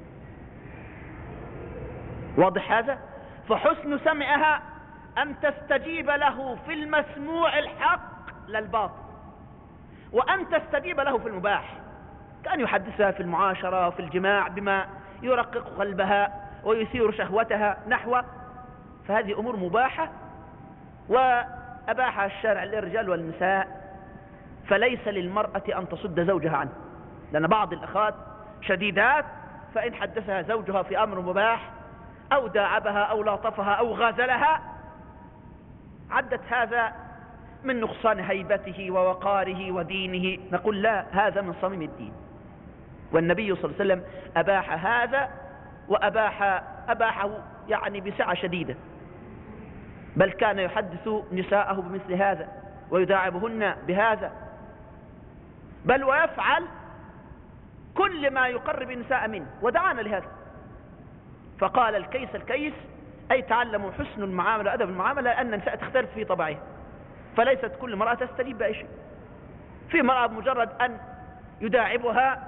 واضح هذا؟ فحسن سمعها ان تستجيب له في المسموع الحق لا الباطل، وان تستجيب له في المباح، كان يحدثها في المعاشرة وفي الجماع بما يرقق قلبها ويثير شهوتها نحوه، فهذه امور مباحة واباحها الشارع للرجال والنساء، فليس للمرأة ان تصد زوجها عنه. لان بعض الاخوات شديدات، فان حدثها زوجها في امر مباح او داعبها او لاطفها او غازلها عدت هذا من نقصان هيبته ووقاره ودينه. نقول لا، هذا من صميم الدين، والنبي صلى الله عليه وسلم اباح هذا، واباح اباحه يعني بسعة شديدة، بل كان يحدث نساءه بمثل هذا ويداعبهن بهذا، بل ويفعل كل ما يقرب النساء منه، ودعانا لهذا. فقال الكيس الكيس أي تعلموا حسن المعاملة وأدب المعاملة، لأن النساء تختلف في طبعها، فليست كل مرأة تستجيب بأي شيء. في مرأة بمجرد أن يداعبها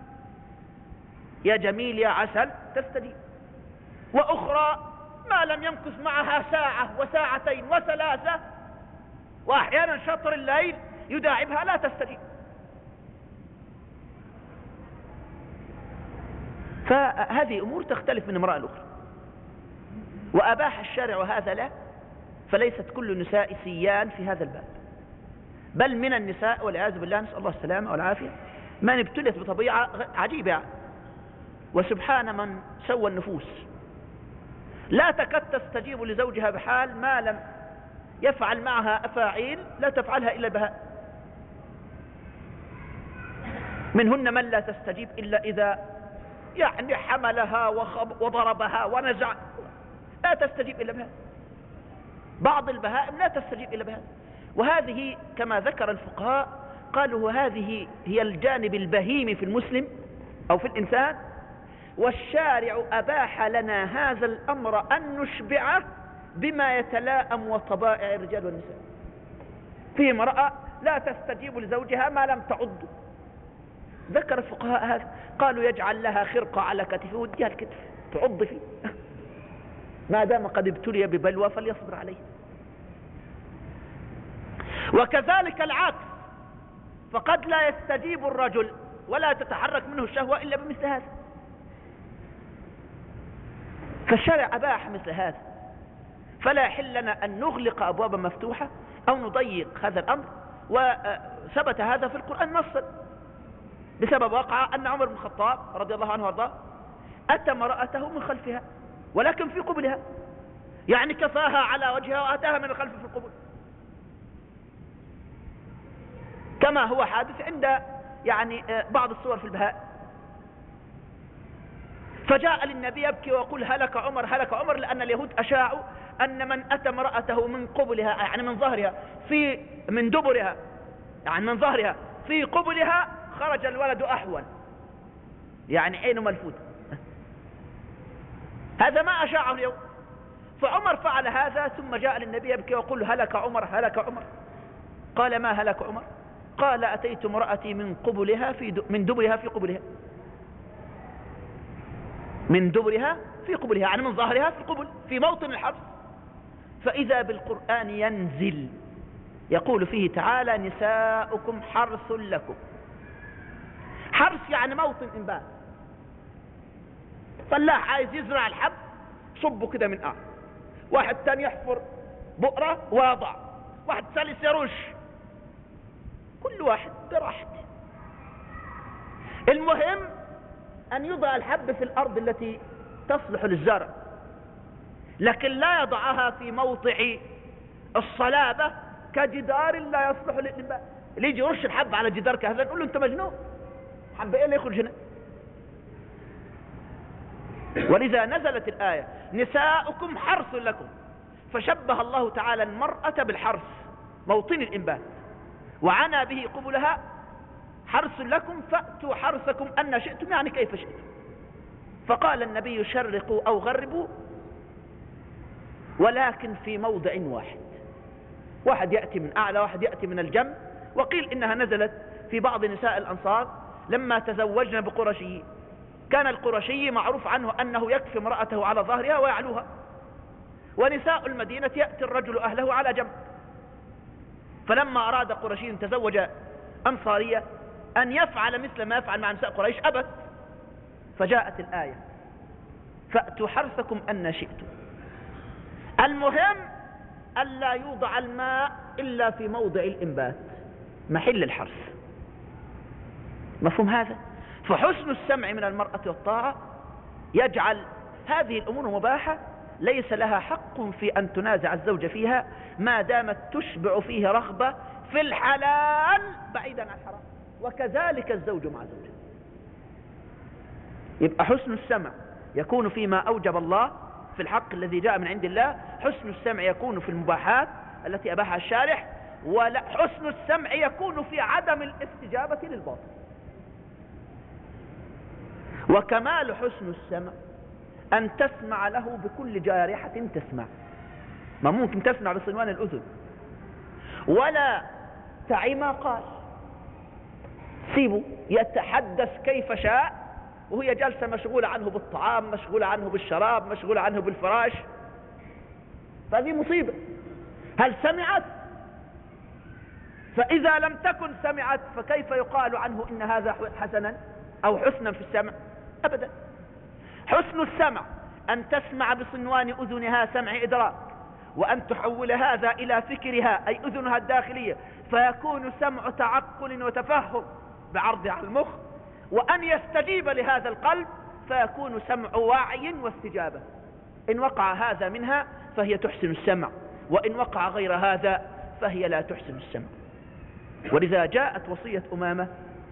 يا جميل يا عسل تستجيب، وأخرى ما لم يمكث معها ساعة وساعتين وثلاثة وأحيانا شطر الليل يداعبها لا تستجيب. فهذه أمور تختلف من امرأة الأخرى، وأباح الشارع هذا لا، فليست كل النساء سيان في هذا الباب، بل من النساء والعياذ بالله نسأل الله السلامة والعافية من ابتلت بطبيعة عجيبة، وسبحان من سوى النفوس، لا تكاد تستجيب لزوجها بحال ما لم يفعل معها أفاعيل لا تفعلها إلا بها. منهن من لا تستجيب إلا إذا يعني حملها وضربها ونزع، لا تستجيب إلا بها. بعض البهائم لا تستجيب إلا بها، وهذه كما ذكر الفقهاء قالوا هذه هي الجانب البهيمي في المسلم أو في الإنسان، والشارع أباح لنا هذا الأمر أن نشبعه بما يتلائم وطبائع الرجال والنساء. في امرأة لا تستجيب لزوجها ما لم تعض، ذكر الفقهاء هذا، قالوا يجعل لها خرقة على كتفه وديها الكتف تعض فيه ما دام قد ابتلي ببلوى فليصبر عليه. وكذلك العكس، فقد لا يستجيب الرجل ولا تتحرك منه الشهوة إلا بمثل هذا، فالشارع أباح مثل هذا، فلا يحل لنا أن نغلق أبوابا مفتوحة أو نضيق هذا الأمر. وثبت هذا في القرآن نصا بسبب وقع أن عمر بن الخطاب رضي الله عنه وارضاه أتى امرأته من خلفها ولكن في قبلها، يعني كفاها على وجهها وأتاها من الخلف في القبل، كما هو حادث عند يعني بعض الصور في البهاء. فجاء للنبي يبكي ويقول هلك عمر هلك عمر، لأن اليهود أشاعوا أن من أتى امرأته من قبلها يعني من ظهرها في من دبرها يعني من ظهرها في قبلها خرج الولد أحول، يعني عينه ملفوت. هذا ما أشاعه اليوم، فعمر فعل هذا ثم جاء للنبي يبكي ويقول هلك عمر هلك عمر. قال ما هلك عمر؟ قال أتيت امرأتي من قبلها في من دبرها في قبلها، من دبرها في قبلها يعني من ظهرها في القبل في موطن الحرث. فإذا بالقرآن ينزل يقول فيه تعالى نساؤكم حرث لكم. حرث يعني موطن إنبات، فلاح عايز يزرع الحب صبه كده من أعلى، واحد تاني يحفر بؤرة ويضع، واحد ثالث يرش، كل واحد براحته. المهم أن يضع الحب في الأرض التي تصلح للزرع، لكن لا يضعها في موضع الصلابة كجدار لا يصلح للإنبات. اللي يجي يرش الحب على جدار كهذا نقول له أنت مجنون، حب إيه اللي يخرج هنا؟ ولذا نزلت الآية نساؤكم حرث لكم فشبه الله تعالى المرأة بالحرث موطن الإنبات، وعنى به قبلها حرث لكم فأتوا حرثكم أن شئتم، يعني كيف شئتم. فقال النبي شرقوا أو غربوا، ولكن في موضع واحد، واحد يأتي من أعلى واحد يأتي من الجنب. وقيل إنها نزلت في بعض نساء الأنصار لما تزوجن بقرشي. كان القرشي معروف عنه أنه يكفي امرأته على ظهرها ويعلوها، ونساء المدينة يأتي الرجل أهله على جنب. فلما أراد قرشي أن تزوج أنصارية أن يفعل مثل ما يفعل مع نساء قريش أبت، فجاءت الآية فأتوا حرثكم أن شئتم. المهم ألا يوضع الماء إلا في موضع الإنبات محل الحرث. مفهوم هذا؟ فحسن السمع من المرأة والطاعة يجعل هذه الأمور مباحة ليس لها حق في أن تنازع الزوج فيها ما دامت تشبع فيه رغبة في الحلال بعيدا عن الحرام، وكذلك الزوج مع زوجه. يبقى حسن السمع يكون فيما أوجب الله في الحق الذي جاء من عند الله، حسن السمع يكون في المباحات التي أباحها الشارع، وحسن السمع يكون في عدم الاستجابة للباطل. وكمال حسن السمع أن تسمع له بكل جارحة تسمع، ما ممكن تسمع بصنوان الأذن ولا تعي ما قال، سيبه يتحدث كيف شاء وهي جالسة مشغولة عنه بالطعام، مشغولة عنه بالشراب، مشغولة عنه بالفراش، فهذه مصيبة. هل سمعت؟ فإذا لم تكن سمعت فكيف يقال عنه إن هذا حسنا أو حسنا في السمع؟ أبدا. حسن السمع أن تسمع بصنوان أذنها سمع إدراك، وأن تحول هذا إلى فكرها أي أذنها الداخلية فيكون سمع تعقل وتفهم بعرض على المخ، وأن يستجيب لهذا القلب فيكون سمع وعي واستجابة. إن وقع هذا منها فهي تحسن السمع، وإن وقع غير هذا فهي لا تحسن السمع. ولذا جاءت وصية أمامة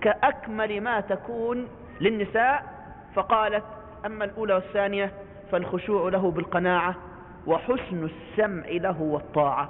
كأكمل ما تكون للنساء، فقالت أما الأولى والثانية فالخشوع له بالقناعة وحسن السمع له والطاعة.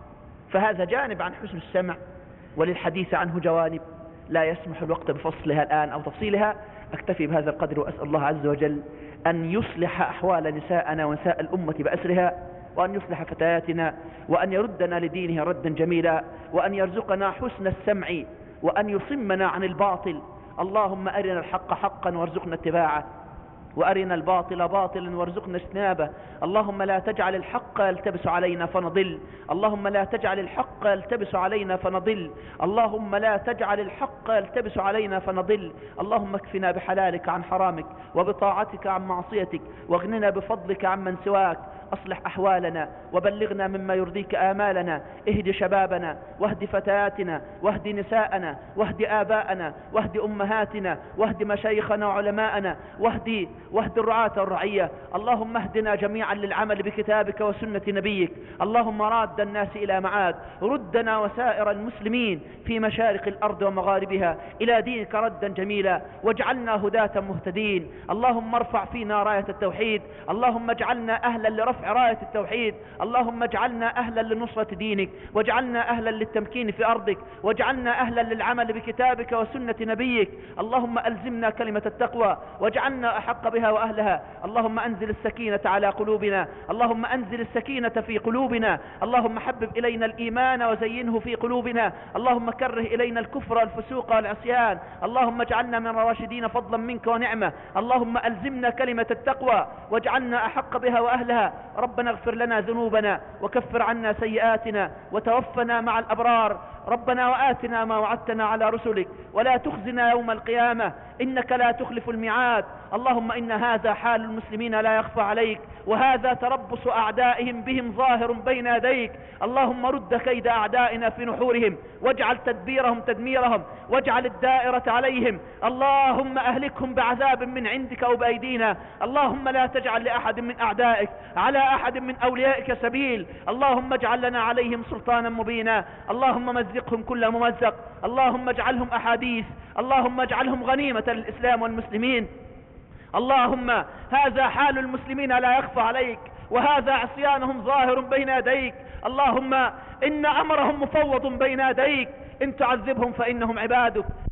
فهذا جانب عن حسن السمع، وللحديث عنه جوانب لا يسمح الوقت بفصلها الآن أو تفصيلها. أكتفي بهذا القدر وأسأل الله عز وجل أن يصلح أحوال نساءنا ونساء الأمة بأسرها، وأن يصلح فتياتنا، وأن يردنا لدينه ردا جميلا، وأن يرزقنا حسن السمع، وأن يصمنا عن الباطل. اللهم أرنا الحق حقا وارزقنا اتباعه، وأرنا الباطل باطلا وارزقنا اجتنابه. اللهم لا تجعل الحق يلتبس علينا فنضل، اللهم لا تجعل الحق يلتبس علينا فنضل، اللهم لا تجعل الحق يلتبس علينا فنضل. اللهم اكفنا بحلالك عن حرامك، وبطاعتك عن معصيتك، واغننا بفضلك عمن سواك. أصلح أحوالنا وبلغنا مما يرضيك آمالنا. اهد شبابنا واهد فتياتنا واهد نساءنا واهد آباءنا واهد أمهاتنا واهد مشايخنا وعلماءنا واهد واهد الرعاة والرعية. اللهم اهدنا جميعا للعمل بكتابك وسنة نبيك. اللهم راد الناس إلى معاد، ردنا وسائر المسلمين في مشارق الأرض ومغاربها إلى دينك ردا جميلا، واجعلنا هداة مهتدين. اللهم ارفع فينا راية التوحيد، اللهم اجعلنا أهلا لرفع راية التوحيد، اللهم اجعلنا أهلا لنصرة دينك، واجعلنا أهلا للتمكين في أرضك، واجعلنا أهلا للعمل بكتابك وسنة نبيك. اللهم ألزمنا كلمة التقوى واجعلنا أحق بها وأهلها. اللهم أنزل السكينة على قلوبنا، اللهم أنزل السكينة في قلوبنا. اللهم حبب إلينا الإيمان وزينه في قلوبنا. اللهم كره إلينا الكفر والفسوق والعصيان. اللهم اجعلنا من الراشدين فضلا منك ونعمة. اللهم ألزمنا كلمة التقوى واجعلنا أحق بها وأهلها. ربنا اغفر لنا ذنوبنا وكفر عنا سيئاتنا وتوفنا مع الأبرار. ربنا وآتنا ما وعدتنا على رسلك ولا تخزنا يوم القيامة إنك لا تخلف الميعاد. اللهم إن هذا حال المسلمين لا يخفى عليك، وهذا تربص أعدائهم بهم ظاهر بين يديك. اللهم رد كيد أعدائنا في نحورهم، واجعل تدبيرهم تدميرهم، واجعل الدائرة عليهم. اللهم أهلكهم بعذاب من عندك أو بأيدينا. اللهم لا تجعل لأحد من أعدائك على أحد من أوليائك سبيل. اللهم اجعل لنا عليهم سلطانا مبينا. اللهم مزقهم كل ممزق، اللهم اجعلهم أحاديث، اللهم اجعلهم غنيمة للإسلام والمسلمين. اللهم هذا حال المسلمين لا يخفى عليك، وهذا عصيانهم ظاهر بين يديك. اللهم إن أمرهم مفوض بين يديك، إن تعذبهم فإنهم عبادك